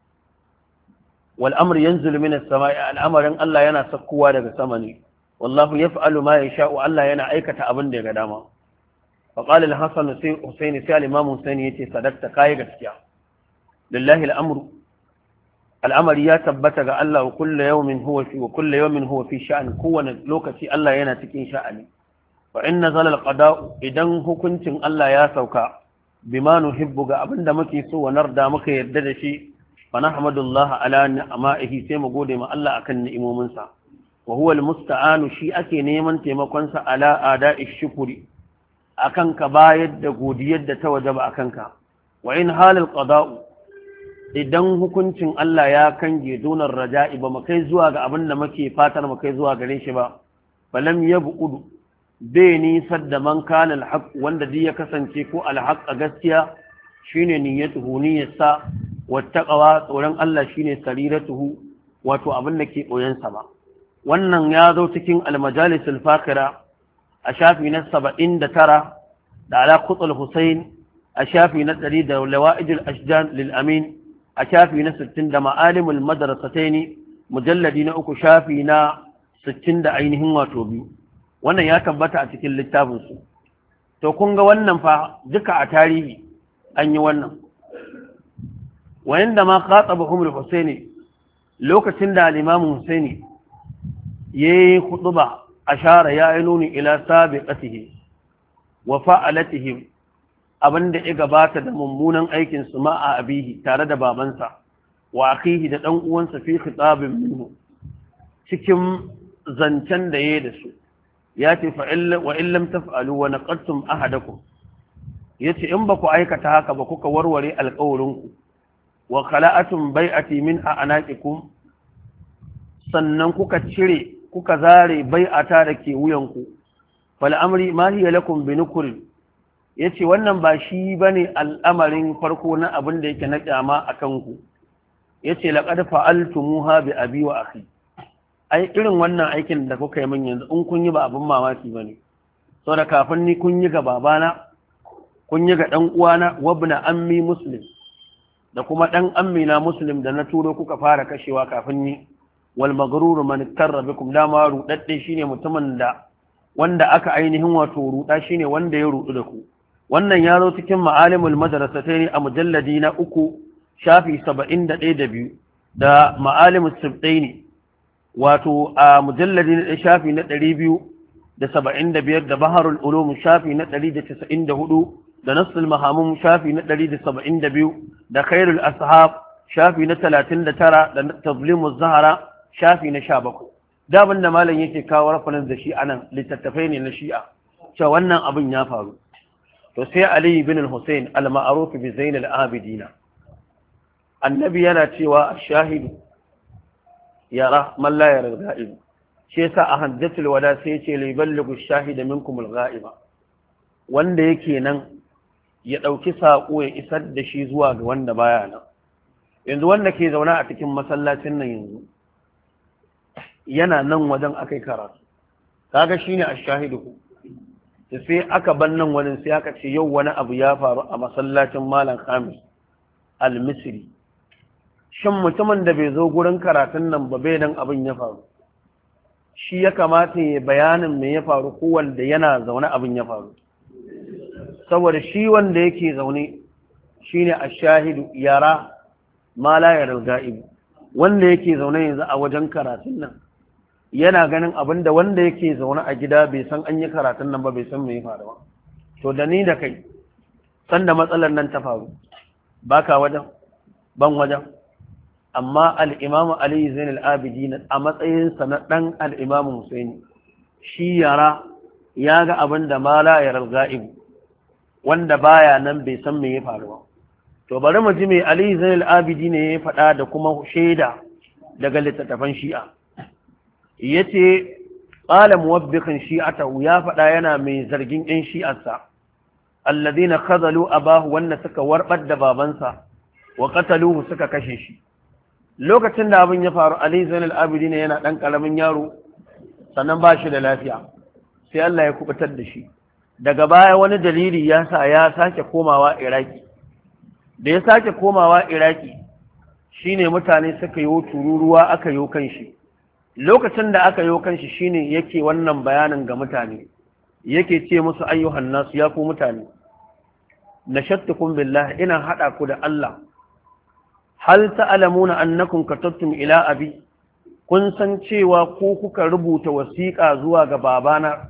Wal'amur yanzu luminar sama'i al'amarin Allah yana sakkowa daga sama ne, wallahu ya fa'alu ma ya sha'u Allah yana aikata abin da ya ga dama. فقال الحسن حسين سأل الإمام حسين يتي صدقت كاي غسكيا لله الأمر الأمر يا تبت ga Allah وكل يوم هو في وكل يوم هو في شأن kowane lokaci Allah yana cikin sha'ani wa in nazala alqada idan hukuncin Allah ya sauka bima nuhibbu ga abinda muke so wa narda muka yarda da shi fa nahmadullah ala ni'amahi sai mu gode ma Allah akan ni'imominsa wa huwa almusta'anu shi ake neman taimakon sa ala ada'ish shukri akan ka bayar da godiyar da ta wajaba akan ka wa in halal qada'u idan hukuncin Allah ya kange donar raja'i ba kai zuwa ga abin da muke fatar mu kai zuwa gare shi ba falam yab'ud bai nisar da man kana alhaq wanda dai ya kasance ko alhaq gaskiya shine niyyatuhu niyyarsa wattaqwa tsoron Allah shine sariratuhu wato abin da ke koyan sa ba. Wannan ya zo cikin al-majalis al-fakira a shafi na saba'in da tara da ala kutul Hussein a shafi na ɗari da lawa'idul ashjan lil amin a shafi na sittin da ma'alimul madrasataini mujalladi na uku shafi na sittin da ainihin wato biyu. Wannan ya tabbata a cikin littafin su. To kun ga wannan fa duka a tarihi an yi wannan. Wayanda ma khatabahum al-Husaini lokacin da al-Imam Husaini yayi khutba ashara ya nuni ila sabiqatihi wa fa'alatihi abinda ya gabata da mummunan aikin su ma a abihi tare da babansa wa akhihi da dan uwansa fi khitabin minhu cikin zancen da yayi da su yace fa illa wa illam taf'alu wa naqadtum ahadakum yace in ba ku aikata haka ba kuka warware alƙawarinku wa khala'atum bai'ati min a'naqikum sannan kuka cire kuka zare bai'ata da ke wuyanku fal amri ma hiya lakum binukr yace wannan ba shi bane al'amarin farko na abin da yake na kyama akan ku yace laqad fa'altumuha bi abi wa akhi ai irin wannan aikin da kuka yi min yanzu in kun yi ba abin mamaki bane saboda kafin ni kun yi ga babana kun yi ga dan uwana wabna ammi muslim da kuma dan ammi na muslim da na turo kuka fara kashewa kafin ni wal maghrur man tarra bikum da ma rudadde shine mutumin da wanda aka ainihin wato ruda shine wanda ya rudu da ku wannan ya zo cikin ma'alimul madrasatayn a mujalladi na uku shafi saba'in da ɗaya da biyu da ma'alimus sibtaini wato a mujalladi na shafi na ɗari biyu da saba'in da biyar da baharul ulum shafi na ɗari da casa'in da hudu da nassul mahamum shafi na ɗari da saba'in da biyu da khairul ashab shafi na talatin da tara da tazlimuz zahara shafi na sha bakwai dabin da malam yake kawo rafanin da shi anan littattafai ne na shi'a cewa wannan abin ya faru to sai ali bin al-husayn al-ma'ruf bi zain al-abidin annabi yana cewa ash-shahidu yara man la yara al-ghaib shi yasa a hajjatul wada sai yace li ballighu ash-shahida minkum al-ghaiba wanda yake nan ya dauki sako ya isar da shi zuwa ga wanda baya nan yanzu wanda ke zauna a cikin masallacin nan yanzu yana nan wajen akai karatu kaga shine ash-shahidu sai aka ban nan wani sai aka ce yau wani abu ya faru a masallacin malam Khamis al-Misri shin mutumin da bai zo gurin karatun nan ba bai dan abin ya faru shi ya kamata ya bayanin me ya faru ko wanda yana zaune abin ya faru saboda shi wanda yake zaune shine ash-shahidu yara ma la yara al-ghaib wanda yake zaune yanzu a wajen karatun nan yana ganin abin da wanda yake zaune a gida bai san an yi karatun nan ba bai san me ya faru ba to da ni da kai sanda matsalar nan ta faru baka wajen ban wajen amma al-Imam Ali Zain al-Abidin a matsayin sa na dan al-Imam Husaini shi yara ya ga abin da mala yaral ghaib wanda baya nan bai san me ya faru ba to bari mu ji me Ali Zain al-Abidin ya faɗa da kuma shaida daga littattafan Shi'a yace qala muwabbiqan shi'atahu ya fada yana mai zargin ɗin shi'arsa alladhina khadalu abahu wanda suka warbar da babansa wa qataluhu suka kashe shi lokacin da abin ya faru Ali Zainul Abidin yana dan karamin yaro sannan ba shi da lafiya sai Allah ya kubutar da shi daga baya wani dalili ya sa ya sake komawa Iraki da ya sake komawa Iraki shine mutane suka yi tururuwa aka yi kan shi lokacin da aka yi kanshi shine yake wannan bayanin ga mutane yake ce musu ayyuhan nasu ya ku mutane nashattukum billahi ina hada ku da Allah hal ta'lamuna annakum katabtum ila abi kun san cewa ko kuka rubuta wasiƙa zuwa ga babana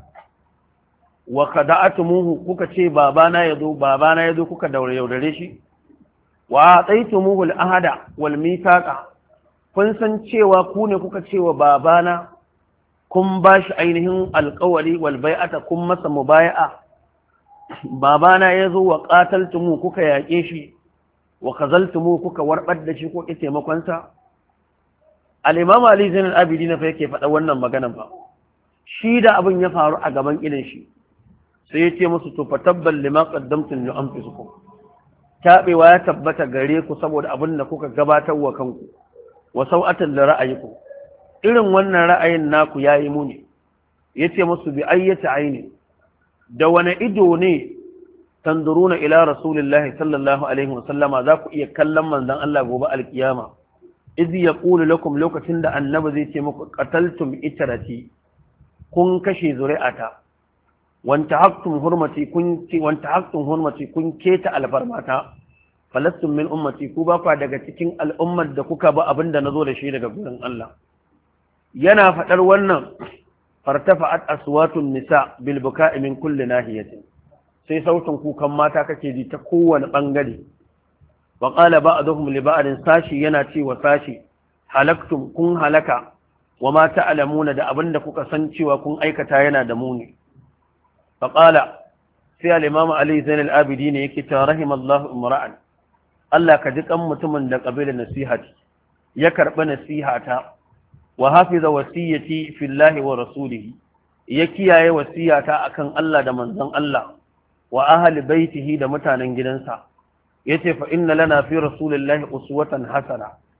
wa qada'atumuhu kuka ce babana yazo babana yazo kuka daure yaudare shi wa ataitumuhu al-ahada wal mithaqa kun san cewa ku ne kuka cewa babana kun ba shi ainihin alƙawari wal bai'ata kun masa mubaya'a babana ya zo wa qataltumu kuka yaƙe shi wa khazaltumu kuka warbar da shi ko ki taimakon sa al-imam Ali Zain al-Abidin fa yake faɗa wannan maganar ba shi da abin ya faru a gaban ilin shi sai ya ce musu to fatabbal lima qaddamtum li anfusikum tabewa ya tabbata gare ku saboda abin da kuka gabatar wa kanku wa sau'atan da ra'ayiku irin wannan ra'ayin naku yayi muni yace musu bi ayyati aini da wani ido ne tanduruna ila rasulillahi sallallahu alaihi wasallama za ku iya kallon manzon Allah gobe alkiyama idh yaqulu lakum lokacin da annabi zai ce muku qataltum itrati kun kashe zuri'ata wanta haktum hurmati kun ci wanta haktum hurmati kun keta alfarmata falastum min ummati ku ba kwa daga cikin al'ummar da kuka ba abinda nazo da shi daga gurin Allah yana fadar wannan fartafa'at aswatun nisa bil buka'i min kulli nahiyatin sai sautin kukan mata kake ji ta kowane bangare wa qala ba'dhum li ba'din sashi yana ce wa sashi halaktum kun halaka wa ma ta'lamuna da abinda kuka san cewa kun aikata yana da muni fa qala sai al-imam Ali Zain al-Abidin yake ta rahimallahu imra'an Allah ka ji kan mutumin da kabila nasihati ya karba nasihata wa hafiza wasiyati fillahi wa rasulihi ya kiyaye wasiyata akan Allah da manzon Allah wa ahli baitihi da mutanen gidansa yace fa inna lana fi rasulillahi uswatan hasana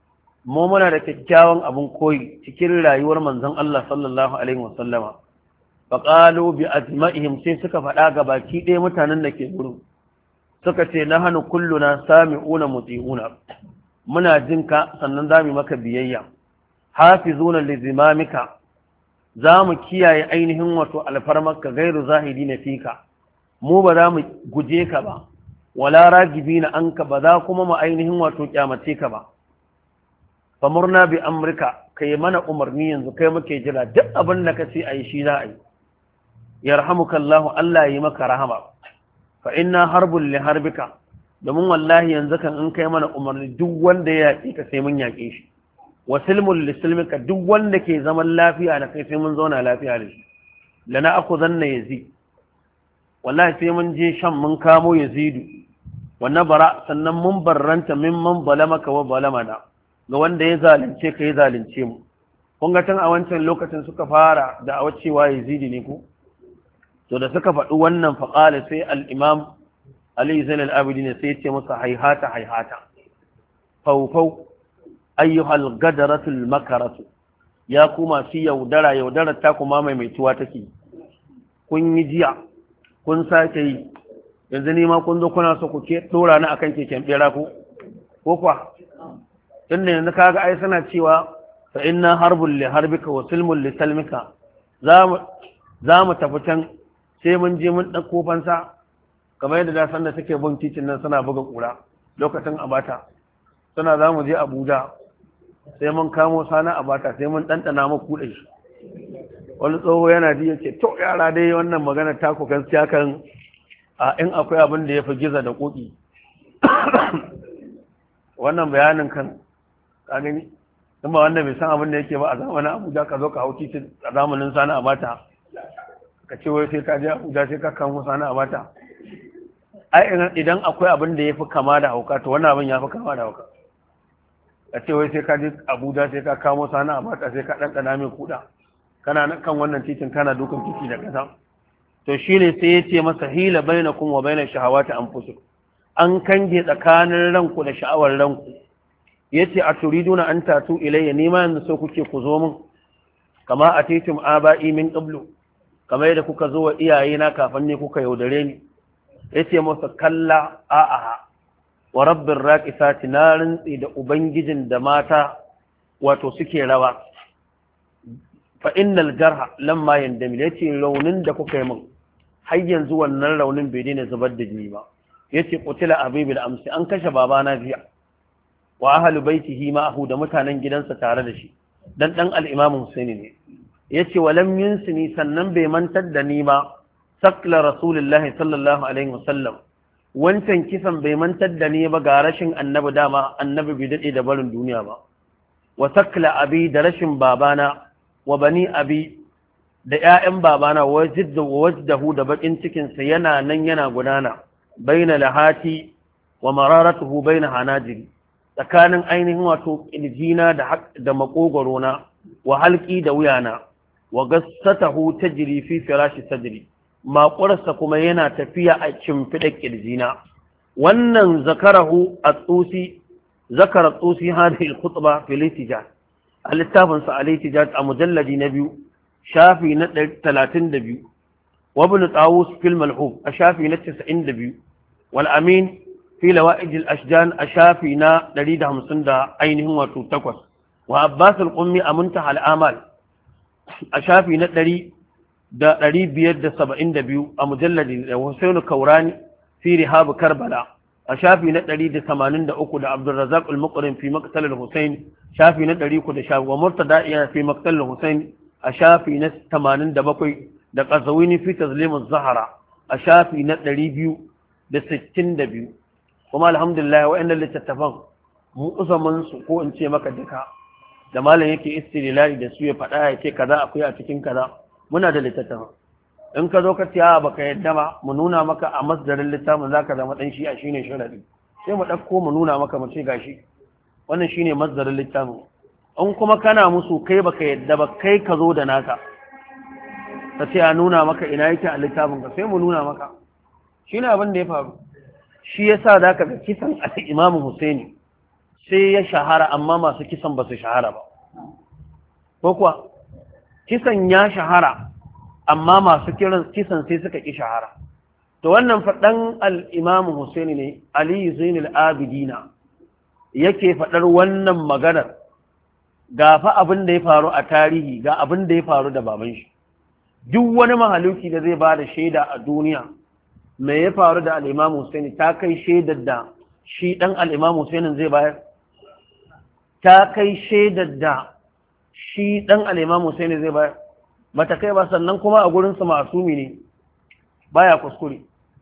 mu muna da kyakkyawan abin koyi cikin rayuwar manzon Allah sallallahu alaihi wasallama faqalu bi azma'ihim sai suka faɗa ga baki ɗaya mutanen da ke gurin suka ce nahnu kulluna sami'una muti'una muna jinka sannan zamu maka biyayya hafizuna lizimamika zamu kiyaye ainihin wato alfarmarka gairu zahidina fika mu ba za mu guje ka ba wala ragibina anka ba za kuma mu ainihin wato kyamace ka ba famurna bi amrika kai mana umarni yanzu kai muke jira duk abin da kace ayi shi za a yi yarhamukallahu Allah yi maka rahama fa inna harbul li harbika domin wallahi yanzu kan in kai mana umarni duk wanda ya yaki ka sai mun yake shi wa silmul li silmika duk wanda ke zaman lafiya da kai sai mun zauna lafiya da shi lana akuzanna yazid wallahi sai mun je shan mun kamo yazidu wannan bara sannan mun barranta mimman balamaka wa balamana ga wanda ya zalunce ka ya zalunce mu kun ga tun a wancan lokacin suka fara da a cewa yazidi ne ko to da suka faɗi wannan faqala sai al-imam Ali Zain al-Abidi ne sai ya ce masa haihata haihata faufau ayyuhal gadaratul makaratu ya kuma fi yaudara yaudarar ta kuma mai maituwa take kun yi jiya kun sake yi yanzu ni ma kun zo kuna so ku ke dora ni akan keken bera ko ko kwa tunda yanzu kaga ai suna cewa fa inna harbul li harbika wa silmul li salmika zamu zamu tafi can sai mun je mun dauko fansa kamar yadda da san da take bin titin nan suna buga kura lokacin abata suna zamu je Abuja sai mun kamo sana abata sai mun dandana mu kuɗe shi wani tsoho yana ji yace to yara dai wannan magana ta ku gaskiya kan a in akwai abin da yafi giza da koki wannan bayanin kan ka gani kuma wanda bai san abin da yake ba a zamanin Abuja ka zo ka hau titin a zamanin sana abata ka ce wai sai ka je Abuja sai ka kamo sana abata ai idan akwai abin da yafi kama da hauka to wannan abin yafi kama da hauka ka ce wai sai ka je Abuja sai ka kamo sana abata sai ka ɗanɗana mai kuɗa kana kan wannan titin kana dukan titi da kasa to shine sai ya ce masa hila bainakum wa bainash shahawati anfusukum an kange tsakanin ranku da sha'awar ranku yace a turiduna an tatu ilayya nima yanzu so kuke ku zo min kama atitum aba'i min qablu kamar yadda kuka zo wa iyaye na kafin ne kuka yaudare ni yace masa kalla a'a wa rabbir raqisati na rantsi da ubangijin da mata wato suke rawa fa innal jarha lamma yandamil yace raunin da kuka yi min har yanzu wannan raunin bai daina zubar da jini ba yace qutila abibil amsi an kashe babana jiya wa ahlu baitihi ma'ahu da mutanen gidansa tare da shi dan dan al-imam Husaini ne yace walam yunsini sannan bai mantar da ni ba sakla rasulullahi sallallahu alaihi wasallam wancan kisan bai mantar da ni ba ga rashin annabi dama annabi bai dade da barin duniya ba wa sakla abi da rashin babana wa bani abi da ƴaƴan babana wajidda wajdahu da bakin cikin sa yana nan yana gudana baina lahati wa mararatuhu baina hanajiri tsakanin ainihin wato ƙirjina da maƙogwarona wa halƙi da wuyana wa gassatahu tajri fi firashi sadri maƙurarsa kuma yana tafiya a cimfiɗa ƙirjina wannan zakarahu at-tusi zakara at-tusi hadhihi al-khutba fi al-ihtijaj al-littafin sa al-ihtijaj a mujalladi na biyu shafi na talatin da biyu wa ibn tawus fil malhub a shafi na casa'in da biyu wal amin في لوائج الأشجان أشافينا دريد همسن دا أينهم وتوتكوس وعباس القمي أمنتح الآمال أشافينا دري دا دري بيد سبعين دبيو أمجلد وحسين كوراني في رهاب كربلاء أشافينا دريد ثمانين دا أكو دا عبد الرزاق المقرن في مقتل الحسين شافينا دري كو دا شاف ومرتدائيا في مقتل الحسين أشافينا ثمانين دا بقوي دا قزويني في تظليم الزهرة أشافينا دري بيو دا ستين دبيو kuma alhamdulillah wa'annan littattafan mu uzaman su ko in ce maka duka da malam yake istilali da su ya faɗa ya ce kaza akwai a cikin kaza muna da littattafan in ka zo ka tiya baka yadda ba mu nuna maka a masdarin littafin zaka zama dan shi a shine sharadi sai mu dauko mu nuna maka mu ce gashi wannan shine masdarin littafin in kuma kana musu kai baka yadda ba kai ka zo da naka ka ce a nuna maka ina yake a littafin ka sai mu nuna maka shine abin da ya faru shi yasa zaka ga kisan al-Imam Husaini sai ya shahara amma masu kisan ba su shahara ba ko kuwa kisan ya shahara amma masu kisan sai suka ƙi shahara to wannan faɗan al'imamu Husaini ne Ali Zainul Abidina yake faɗar wannan maganar ga fa abin da ya faru a tarihi ga abin da ya faru da baban shi duk wani mahaluki da zai ba da shaida a duniya mai ya faru da al'imamu Husaini ta kai shaidar da shi ɗan al'imamu Husaini zai bayar ta kai shaidar da shi ɗan al'imamu Husaini zai bayar bata kai ba sannan kuma a gurinsa masumi ne baya kuskure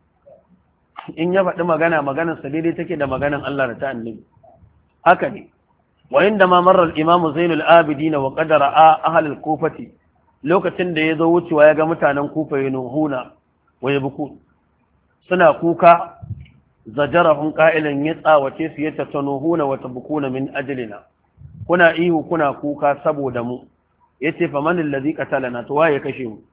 in ya faɗi magana maganarsa daidai take da maganar Allah da ta annabi haka ne wa inda ma marar imamu zainul abidina wa qadara a ahlul kufati lokacin da ya zo wucewa ya ga mutanen kufa yanuhuna wa yabku suna kuka zajarahum qa'ilan ya tsawace su yata tanuhuna wa tabkuna min ajlina kuna ihu kuna kuka saboda mu yace fa man allazi qatalana to waye kashe mu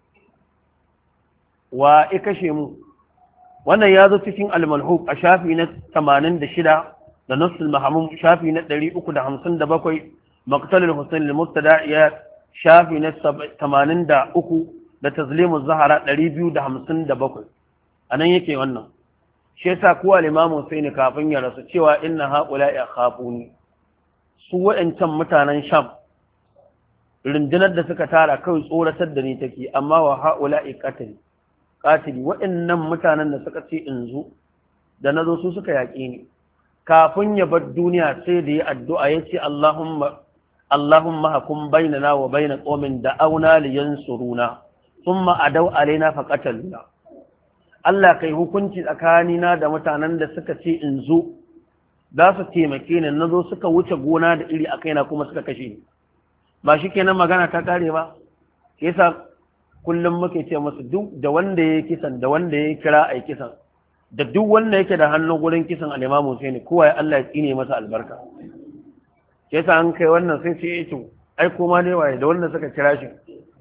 wa ya kashe mu wannan ya zo cikin al-malhub a shafi na tamanin da shida da nassul mahmum shafi na ɗari uku da hamsin da bakwai maqtal al-husayn al-mubtada ya shafi na tamanin da uku da tazlimu zahara ɗari biyu da hamsin da bakwai anan yake wannan shi yasa kuwa al-imam Husayn kafin ya rasu cewa inna haula ya khafuni su wa'ancan mutanen sham rundunar da suka tara kawai tsoratar da ni take amma wa haula iqatali qatili wa'annan mutanen da suka ce in zo da nazo su suka yaƙe ni kafin ya bar duniya sai da ya addu'a yace Allahumma Allahumma hakum bainana wa bain qaumin da'awna liyansuruna thumma adaw alaina faqataluna Allah kai hukunci tsakanina da mutanen da suka ce in zo za su taimake ni nazo suka wuce gona da iri a kaina kuma suka kashe ni ba shi kenan magana ta kare ba yasa kullum muke ce masu duk da wanda ya kisan da wanda ya kira a kisan da duk wanda yake da hannun gurin kisan al-Imam Husaini kowa ya Allah ya tsine masa albarka yasa an kai wannan sai ce to ai koma ne waye da wanda suka kira shi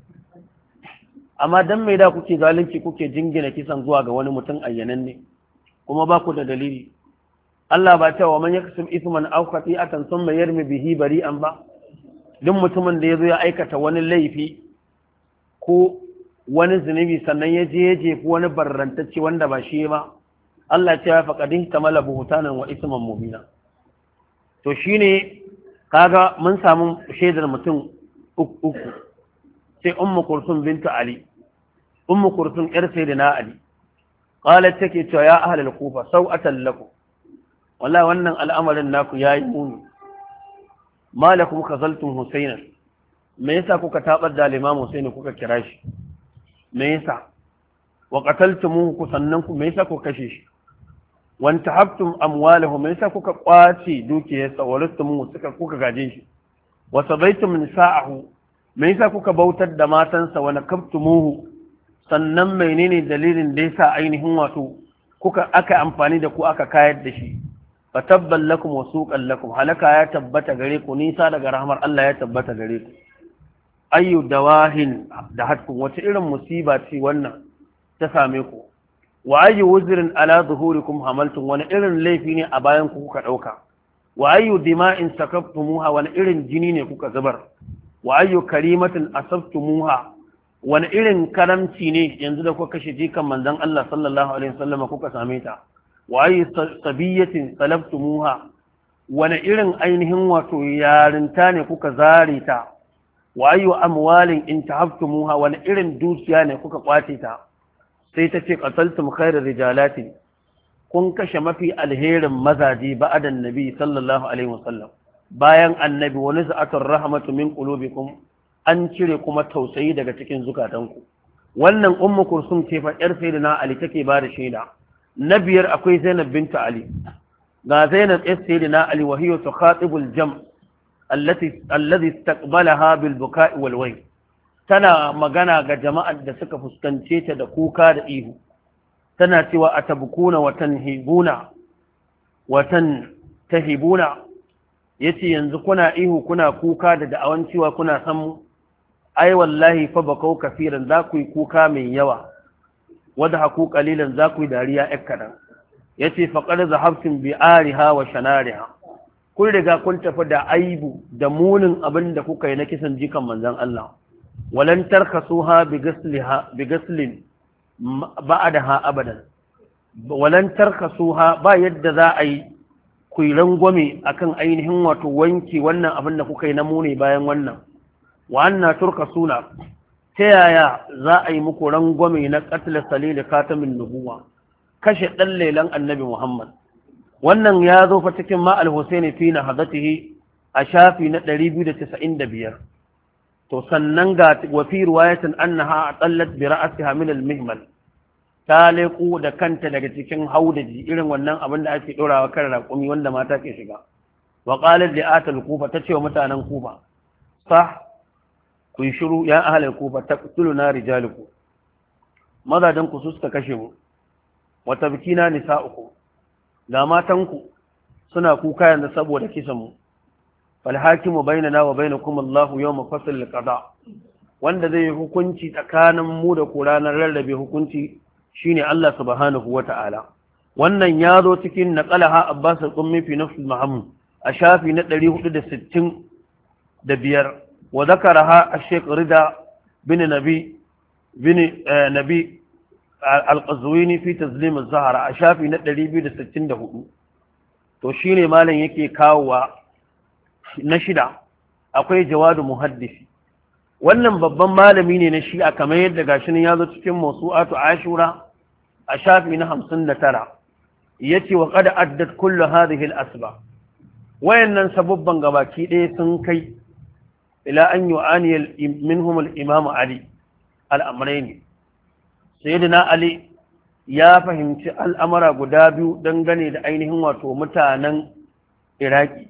amma dan me da kuke zalunci kuke jingina kisan zuwa ga wani mutum ayyanan ne kuma ba ku da dalili Allah ba ta wa man yaksub ithman aw khati'atan thumma yarmi bihi bari'an ba duk mutumin da yazo ya aikata wani laifi ko wani zunubi sannan ya je ya jefi wani barrantacce wanda ba shi ba Allah ce ya faƙadin tamala buhutanan wa isman mubina to shine kaga mun samu shaidar mutum uku sai ummu kursun bintu ali ummu kursun yar sayyidina ali qalat take cewa ya ahlul kufa sau'atan lakum wallahi wannan al'amarin naku yayi muni malakum khazaltum husayna me yasa kuka tabar da Imam Husaini kuka kira shi me yasa wa qataltumuhu sannan ku me yasa kuka kashe shi wa tahabtum amwalahu me yasa kuka kwace dukiyarsa wa rustumuhu suka kuka gaje shi wa sabaitum nisa'ahu me yasa kuka bautar da matansa wa nakabtumuhu sannan menene dalilin da yasa ainihin wato kuka aka amfani da ku aka kayar da shi fatabbal lakum wa suqal lakum halaka ya tabbata gare ku nisa daga rahmar Allah ya tabbata gare ku ayyu dawahin da hatkun wata irin musiba ce wannan ta same ku wa ayyu wuzrin ala zuhurikum hamaltum wani irin laifi ne a bayan ku kuka dauka wa ayyu dima'in sakaftumuha wani irin jini ne kuka zubar wa ayyu karimatin asabtumuha wani irin karamci ne yanzu da kuka kashe jikan manzon Allah sallallahu alaihi wasallam kuka same ta wa ayyu sabiyatin salaftumuha wani irin ainihin wato yarinta ne kuka zare ta wa ayyu amwalin in tahaftumuha wani irin dukiya ne kuka kwace ta sai ta ce qataltum khairar rijalati kun kashe mafi alherin mazaji ba'adan nabi sallallahu alaihi wasallam bayan annabi wani za'atul rahmatu min qulubikum an cire kuma tausayi daga cikin zukatanku wannan ummu kursum ce fa yar sayyidina ali take ba da shaida na biyar akwai zainab bint ali ga zainab yar sayyidina ali wa hiya tukhatibul jam' allati alladhi istaqbalaha bil buka'i wal wayl tana magana ga jama'ar da suka fuskance ta da kuka da ihu tana cewa atabkuna wa tanhibuna wa tantahibuna yace yanzu kuna ihu kuna kuka da da'awan cewa kuna san mu ai wallahi fa bakau kafiran za ku yi kuka mai yawa wadda haku qalilan za ku yi dariya yak kadan yace faqad zahabtum bi ariha wa shanariha kun riga kun tafi da aibu da munin abin da kuka yi na kisan jikan manzon Allah walan tarkasuha bi gasliha bi gaslin ba'daha abadan walan tarkasuha ba yadda za a yi ku yi rangwame akan ainihin wato wanki wannan abin da kuka yi na muni bayan wannan wa anna turkasuna ta yaya za a yi muku rangwame na qatl salil khatamin nubuwa kashe dan lelan annabi Muhammad wannan ya zo fa cikin ma al-Husaini fi nahadatihi a shafi na ɗari biyu da casa'in da biyar to sannan ga wa fi riwayatin annaha atallat bi ra'siha min al-mihmal ta leku da kanta daga cikin haudaji irin wannan abin da ake dorawa kan raƙumi wanda mata ke shiga wa qalat li atal kufa tace wa mutanen kufa sah ku shiru ya ahlul kufa taqtuluna rijalukum mazadan ku suka kashe mu wa tabkina nisa'ukum ga matanku suna kuka yanzu saboda kisan mu fal hakimu bainana wa bainakum Allahu yawma fasl al-qada wanda zai yi hukunci tsakanin mu da ku ranar rarrabe hukunci shine Allah subhanahu wata'ala wannan ya zo cikin naqalaha Abbas al-Qummi fi nafs al-Muhammad a shafi na ɗari hudu da sittin da biyar wa zakaraha ash-Sheikh Rida bin Nabi bin Nabi al-Qazwini fi tazlim az-Zahra a shafi na ɗari biyu da sittin da hudu to shine malam yake kawowa na shida akwai Jawadu Muhaddisi wannan babban malami ne na Shi'a kamar yadda gashin ya zo cikin Mawsu'atu Ashura a shafi na hamsin da tara yace wa qad addat kullu hadhihi al-asbab wayannan sababban gabaki ɗaya sun kai ila an yu'ani minhum al-Imam Ali al-amrayn sayyidina Ali ya fahimci al'amara guda biyu dangane da ainihin wato mutanen Iraki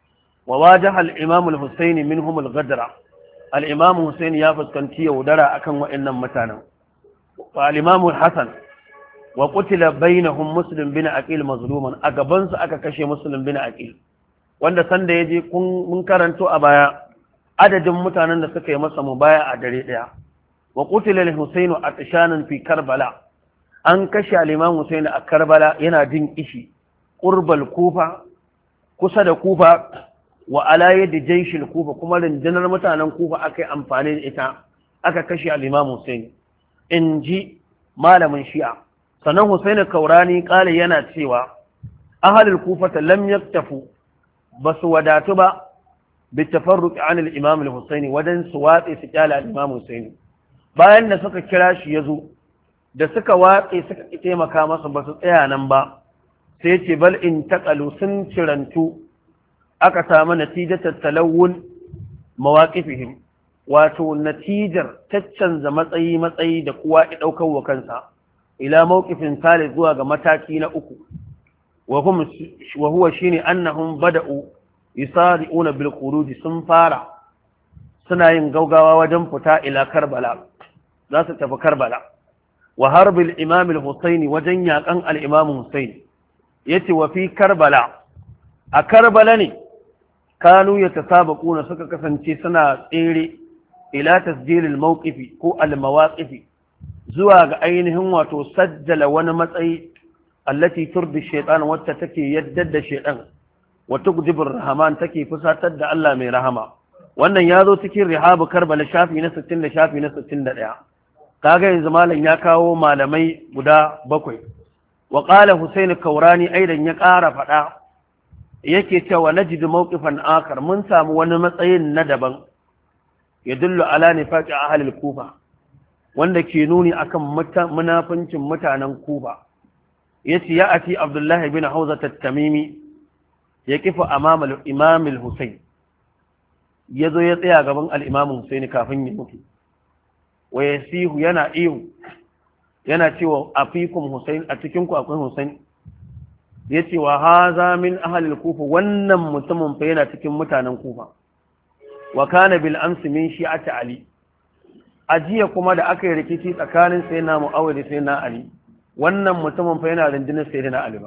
wa wajaha al-Imam al-Husaini minhum al-ghadra al-Imam Husaini ya fuskanci yaudara akan waɗannan mutanen wa al-Imam al-Hasan wa qutila bainahum Muslim bin Aqil mazluman a gaban su aka kashe Muslim bin Aqil wanda sanda yaje kun mun karanto a baya adadin mutanen da suka yi masa mubaya a dare daya wa qutila al-Husayn atshanan fi Karbala an kashe al-Imam Husayn a Karbala yana jin kishi qurbal Kufa kusa da Kufa wa ala yadi jaishil Kufa kuma rundunar mutanen Kufa akai amfani da ita aka kashe al-Imam Husayn inji malamin Shi'a sanan Husayn Kaurani kale yana cewa ahlul Kufa lam yaktafu basu wadatu ba bi tafarruq an al-Imam al-Husayn wadan su watsi su kyala al-Imam Husayn bayan da suka kira shi yazo da suka watsi suka taimaka masa basu tsaya nan ba sai ce bal in taqalu sun cirantu aka samu natijatar talawun mawaƙifihim wato natijar caccanza matsayi matsayi da kuwa ya ɗaukar wa kansa ila mawqifin salis zuwa ga mataki na uku wa hum wa huwa shine annahum bada'u yusari'una bil khuruj sun fara suna yin gaugawa wajen fita ila Karbala za su tafi Karbala wa harbil imam al-Husaini wajen yakan al-Imam Husaini yace wa fi Karbala a Karbala ne kanu yatasabaquna suka kasance suna tsere ila tasjil al-mawqifi ko al-mawaqifi zuwa ga ainihin wato sajjala wani matsayi allati turdi shaytan wacce take yaddar da shaytan wa tuqdibur rahman take fusatar da Allah mai rahama wannan yazo cikin rihabu Karbala shafi na sittin da shafi na sittin da ɗaya kaga yanzu malam ya kawo malamai guda bakwai wa qala Husayn Kaurani aidan ya ƙara fada yake cewa najidu mawqifan akhar mun samu wani matsayin na daban yadullu ala nifaqi ahli al-Kufa wanda ke nuni akan munafincin mutanen Kufa yace ya ati Abdullah ibn Hawza at-Tamimi yakifu amama al-Imam al-Husayn yazo ya tsaya gaban al-Imam Husayn kafin ya mutu wa yasihu yana iyo yana cewa afikum Husayn a cikin ku akwai Husayn yace wa haza min ahli al-Kufa wannan mutumin fa yana cikin mutanen Kufa wa kana bil amsi min shi'ati Ali ajiya kuma da aka yi rikici tsakanin sayyidina Muawiya da sayyidina Ali wannan mutumin fa yana rundunar sayyidina Ali ba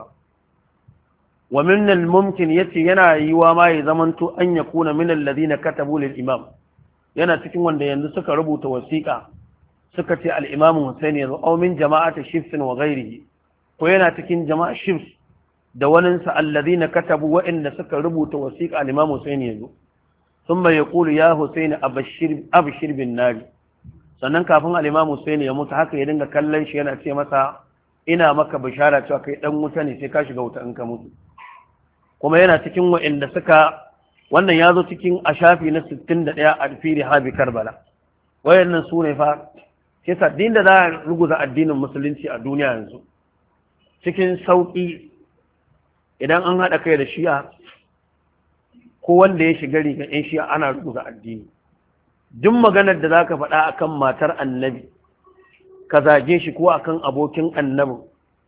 wa min al-mumkin yace yana yiwa ma ya zamanto an yakuna min alladhina katabu lil imam yana cikin wanda yanzu suka rubuta wasiqa suka ce al-imam Husaini yanzu aw min jama'ati shifs wa ghairihi ko yana cikin jama'a shifs da waninsa alladhina katabu wa inda suka rubuta wasiqa al-imam Husayn yazo thumma yaqulu ya Husayn abashir abashir bin nari sannan kafin al-imam Husayn ya mutu haka ya dinga kallon shi yana ce masa ina maka bishara cewa kai dan wuta ne sai ka shiga wuta in ka mutu kuma yana cikin wa'inda suka wannan yazo cikin ashafi na sittin da ɗaya a firi habi Karbala wayannan sune fa kisa din da za a ruguza addinin musulunci a duniya yanzu cikin sauki idan an haɗa kai da shi'a ko wanda ya shiga rigar yan shi'a ana ruguza addini duk maganar da zaka faɗa akan matar annabi ka zage shi ko akan abokin annabi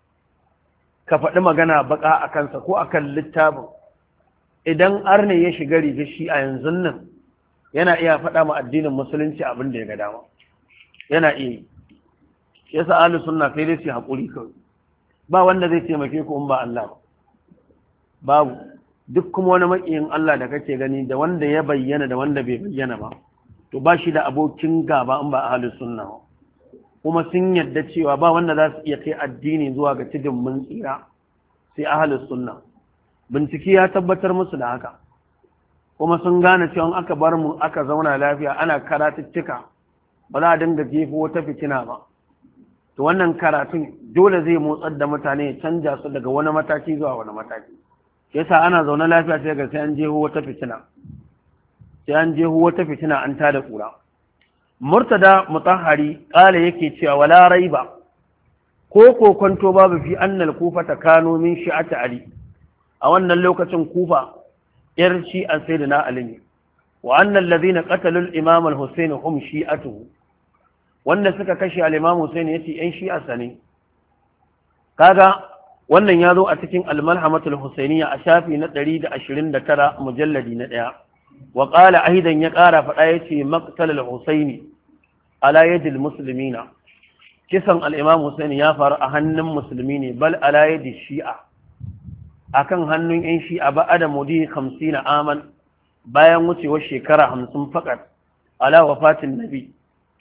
ka faɗi magana baka a kansa ko akan littafin idan arne ya shiga rigar shi'a yanzu nan yana iya faɗa ma addinin musulunci abin da ya ga dama yana iya yasa ahlus sunna sai dai su haƙuri kawai ba wanda zai taimake ku in ba Allah ba babu duk kuma wani makiyin Allah da kake gani da wanda ya bayyana da wanda bai bayyana ba to ba shi da abokin gaba in ba ahlus sunna ba kuma sun yadda cewa ba wanda za su iya kai addini zuwa ga tudun mun tsira sai ahlus sunna bincike ya tabbatar musu da haka kuma sun gane cewa aka bar mu aka zauna lafiya ana karatuttuka ba za a dinga jefo wata fitina ba to wannan karatun dole zai motsar da mutane ya canja su daga wani mataki zuwa wani mataki yasa ana zaune lafiya sai ga sai an jeho wata fitina sai an jeho wata fitina an tada kura murtada mutahhari kala yake cewa wala raiba ko kokonto babu fi annal kufa ta kano min shi'ati ali a wannan lokacin kufa yar shi'an sayyidina ali ne wa annal ladina qatalu al-imam al-husayn hum shi'atuhu wanda suka kashe al-imam husayn yace yan shi'a sane kaga wannan ya zo a cikin al-malhamatul husayniyya a shafi na ɗari da ashirin da tara mujalladi na ɗaya wa qala aidan ya ƙara faɗa yace maqtal al-husayni ala yadi al-muslimina kisan al-imam husayn ya faru a hannun musulmi ne bal ala yadi shi'a akan hannun yan shi'a ba da mudi hamsin aman bayan wucewar shekara hamsin fakat ala wafatin nabi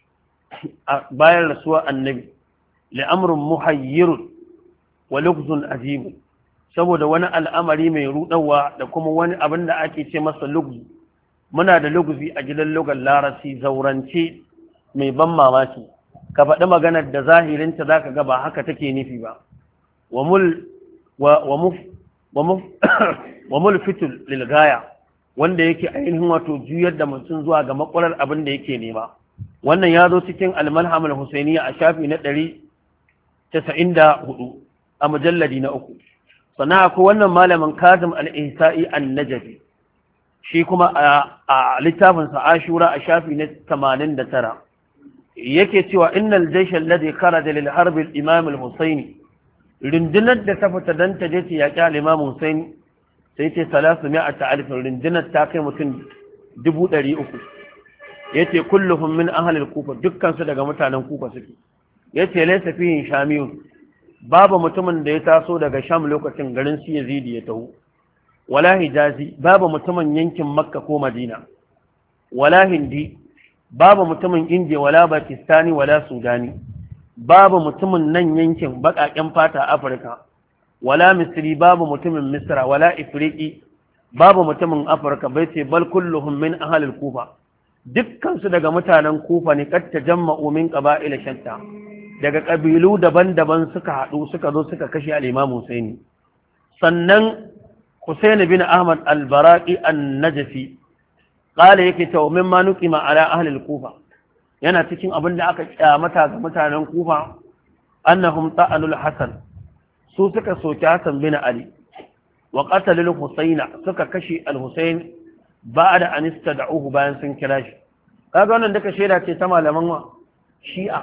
bayan rasuwar annabi li'amrun muhayyirun wa lugzun azibu saboda wani al'amari mai rudawa da kuma wani abin da ake ce masa lugzu muna da lugzi a gidan lugar larasi zaurance mai ban mamaki ka faɗi maganar da zahirinta za ka ga ba haka take nufi ba wa mul wa muf wa muf wa mulfitul lil gaya wanda yake ainihin wato juyar da mutum zuwa ga makwalar abin da yake nema wannan ya zo cikin al-malham al-husayniyya a shafi na ɗari casa'in da hudu a mujalladi na uku sannan akwai wannan malamin kazim al-ihsa'i an-najdi shi kuma a littafin sa ashura a shafi na tamanin da tara yake cewa innal jaysh alladhi kharaja lil harb al-imam al-husayni rundunar da ta fita dan ta je ta yaki al-imam husaini sai ce salasu mi'ata alif rundunar ta kai mutum dubu ɗari uku yace kulluhum min ahli al-kufa dukkan su daga mutanen kufa suke yace laysa fihi shamiyun babu mutumin da ya taso daga sham lokacin garin su yazidi ya taho wala hijazi babu mutumin yankin makka ko madina wala hindi babu mutumin indiya wala pakistani wala sudani babu mutumin nan yankin baƙaƙen fata afirka wala misri babu mutumin misra wala ifriqi babu mutumin afirka bai ce bal kulluhum min ahlil kufa dukkan su daga mutanen kufa ne kat tajamma'u min qaba'il shatta daga kabilu daban-daban suka haɗu suka zo suka kashe al-imam Husaini sannan Husaini bin Ahmad al-Baraqi an-Najfi qala yake ta mimma nuqima ala ahli al-kufa yana cikin abin da aka kyamata ga mutanen kufa annahum ta'anul hasan su suka soki Hassan bin Ali wa qatalul Husayna suka kashe al-Husayn ba'da an istada'uhu bayan sun kira shi kaga wannan duka shaida ce ta malaman wa Shi'a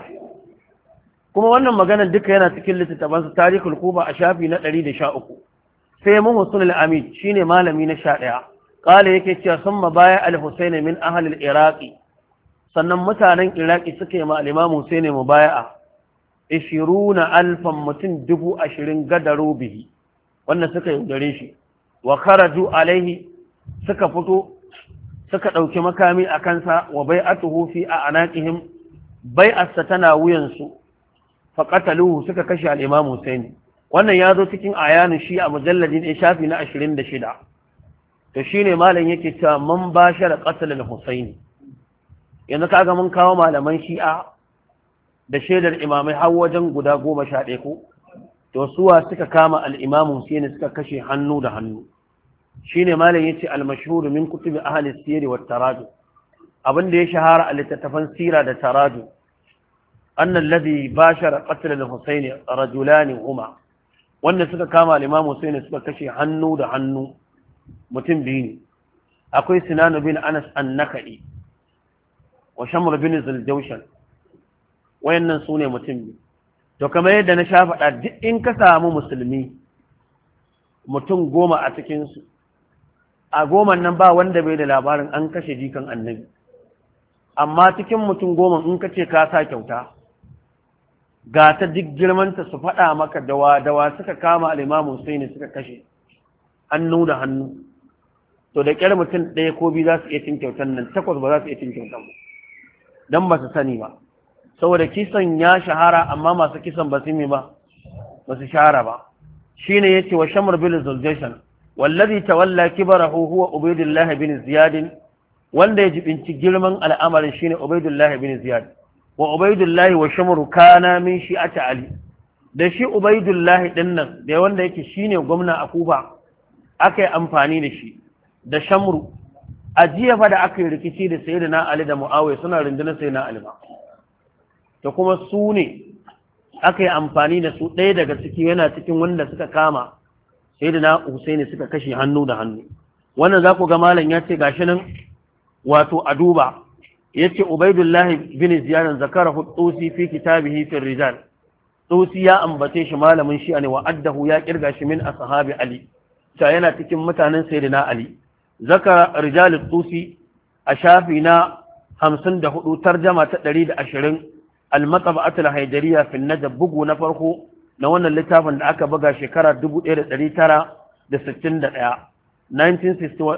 kuma wannan maganar duka yana cikin littattafan su Tarikhul Kufa a shafi na ɗari da sha uku sai Muhsin al-Amid shine malami na sha ɗaya qala yake cewa summa baya al-Husayn min ahli al-Iraq sannan mutanen Iraki suka yi ma al-Imam Husayn mubaya'a ishiruna alfan mutum dubu ashirin gadaro bihi wannan suka yaudare shi wa kharaju alaihi suka fito suka ɗauki makami a kansa wa bai'atuhu fi a'naqihim bai'atsa tana wuyansu fa qataluhu suka kashe al-imam Husaini wannan ya zo cikin ayanin shi a mujalladin ɗin shafi na ashirin da shida to shi ne malam yake cewa man ba shi da ƙasar Husaini yanzu kaga mun kawo malaman shi'a da shaidar imamai har wajen guda goma sha ɗaya ko to suwa suka kama al'imamu Husaini suka kashe hannu da hannu shi ne malam yace al-mashhur min kutubi ahli sirri wa taraju abin da ya shahara a littattafan sira da taraju anna alladhi bashara qatl al-Husaini rajulan huma wanda suka kama al-Imam Husaini suka kashe hannu da hannu mutum biyu ne akwai Sinan bin Anas an-Nakai wa Shamr bin Zuljawshan wayannan sune mutum biyu to kamar yadda na sha faɗa duk in ka samu musulmi mutum goma a cikin su a goman nan ba wanda bai da labarin an kashe jikan annabi amma cikin mutum goma in ka ce ka sa kyauta ga ta duk girmanta su faɗa maka dawa dawa suka kama al'imamu Husaini suka kashe hannu da hannu to da ƙyar mutum ɗaya ko biyu za su iya cin kyautan nan takwas ba za su iya cin kyautan ba don ba su sani ba saboda kisan ya shahara amma masu kisan ba su yi ba ba su shahara ba shine yace wa Shamr bin Zuljashan wallazi tawalla kibarahu huwa Ubaydullah bin Ziyad wanda ya jibinci girman al'amarin shine Ubaydullah bin Ziyad wa Ubaydullah wa Shamr kana min shi'ati Ali da shi Ubaydullah din nan da wanda yake shine gwamna a Kufa akai amfani da shi da Shamru ajiya fa da akai rikici da Sayyidina Ali da Muawiya suna rundunar Sayyidina Ali ba to kuma su ne akai amfani da su ɗaya daga ciki yana cikin wanda suka kama Sayyidina Husaini suka kashe hannu da hannu wannan za ku ga malam ya ce gashi nan wato a duba yace Ubaydullah bin Ziyad zakarahu Tusi fi kitabihi fi rijal Tusi ya ambace shi malamin shi ne wa addahu ya kirga shi min ashabi Ali ta yana cikin mutanen Sayyidina Ali zakara rijal Tusi a shafi na hamsin da hudu tarjama ta ɗari da ashirin al-mataba'at al-haydariya fi an-najm bugu na farko na wannan littafin da aka buga shekara dubu ɗaya da ɗari tara da sittin da ɗaya nineteen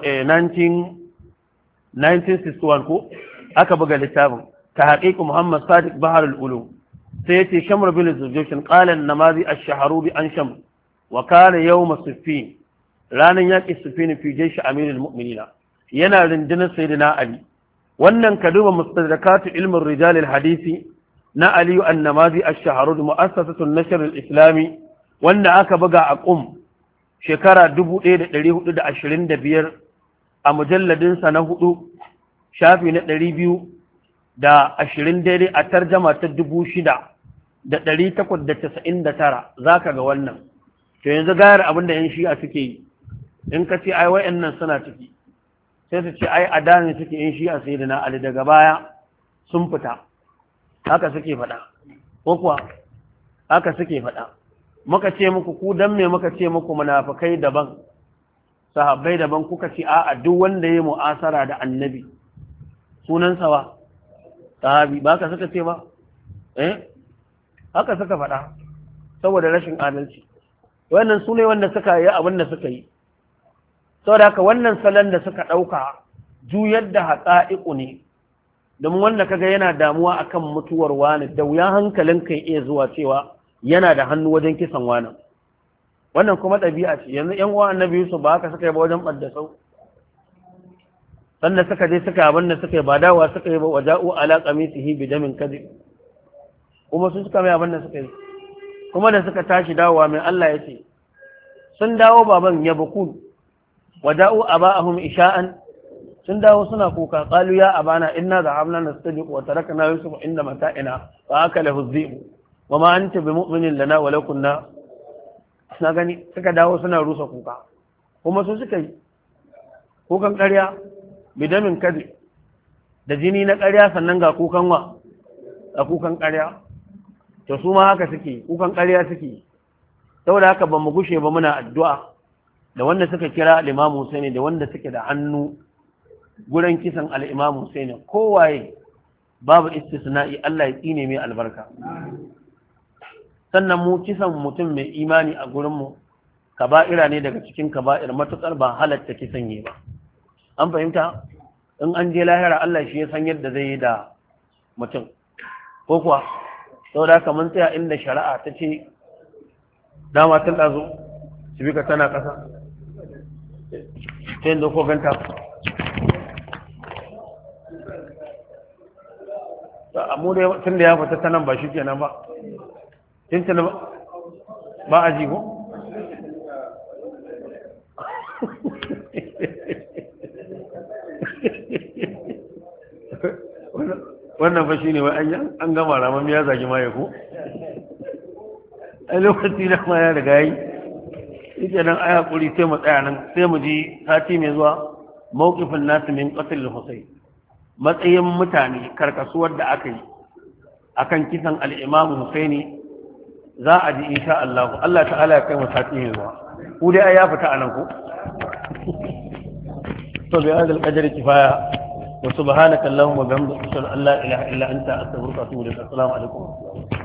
sixty-one ko aka buga littafin ta haƙiƙu Muhammad Sadiq Bahar al-Ulum sai yace Shamr bin Zuljashan qala an-namazi ash-shaharu bi an Shamr wa kana yawm Siffin ranan yaqi Siffin fi jaysh Amir al-Mu'minin yana rundunar Sayyidina Ali wannan ka duba mustadrakatu ilmin rijal al-hadisi na Ali an-namazi ash-shaharu mu'assasatu an-nashr al-islami wanda aka buga a Qum shekara dubu ɗaya da ɗari hudu da ashirin da biyar a mujalladinsa na hudu shafi na ɗari biyu da ashirin daidai a tarjama ta dubu shida da ɗari takwas da casa'in da tara za ka ga wannan to yanzu gayar abin da yan shi'a suke yi in ka ce ai wa'yan nan suna ciki sai su ce ai a dani suke yan shi'a sai da na ali daga baya sun fita haka suke faɗa ko kuwa haka suke faɗa muka ce muku ku dan me muka ce muku munafikai daban sahabbai daban kuka ce a'a duk wanda ya mu'asara da annabi sunansa wa sahabi ba ka suka ce ba eh haka suka faɗa saboda rashin adalci wannan su ne wanda suka yi abin da suka yi saboda haka wannan salon da suka ɗauka juyar da haƙa'iƙu ne domin wanda kaga yana damuwa akan mutuwar wani da wuya hankalin kai iya zuwa cewa yana da hannu wajen kisan wani wannan kuma ɗabi'a ce yanzu ‘yan uwa annabi Yusuf ba haka suka yi ba wajen ɓadda sau sannan suka je suka abin da suka yi ba dawa suka yi ba wa ja'u ala qamisihi bi damin kadhib kuma su suka mai abin da suka yi kuma da suka tashi dawowa mai Allah ya ce sun dawo baban ya bukun wa ja'u aba'ahum isha'an sun dawo suna kuka qalu ya abana inna dhahabna nastabiqu wa tarakna yusuf inda mata'ina fa akalahu dhi'b wa ma anta bimu'minin lana wa law kunna na gani suka dawo suna rusa kuka kuma su suka yi kukan ƙarya bidamin kadi da jini na ƙarya sannan ga kukan wa a kukan ƙarya to su ma haka suke kukan ƙarya suke saboda haka ba mu gushe ba muna addu'a da wanda suka kira al-Imam Husaini da wanda suke da hannu gurin kisan al-Imam Husaini kowaye babu istisna'i Allah ya tsine mai albarka sannan mu kisan mutum mai imani a gurinmu kaba'ira ne daga cikin kaba'ir matuƙar ba halatta kisan yi ba an fahimta in an je lahira Allah shi ya san yadda zai yi da mutum ko kuwa sau da haka mun tsaya inda shari'a ta ce dama tun ɗazo shibika tana ƙasa ta yin da ko ganta amma da tun da ya fita ta nan ba shi kenan ba tun tuna ba a jigo wannan fa shi ne wai an gama ramar ya zagi ma ya ko a lokaci na ma ya riga yi ita nan a haƙuri sai mu tsaya nan sai mu ji sati mai zuwa mawqifin nasu min qatl al-husayn matsayin mutane karkasuwar da aka yi akan kisan al-imam Husaini za a ji insha Allah Allah ta'ala ya kai mu sati mai zuwa ku dai ya fita anan ko to bi hadal qadri kifaya wa subhanaka allahumma wa bihamdika ashhadu an la ilaha illa anta astaghfiruka wa atubu ilaik assalamu alaikum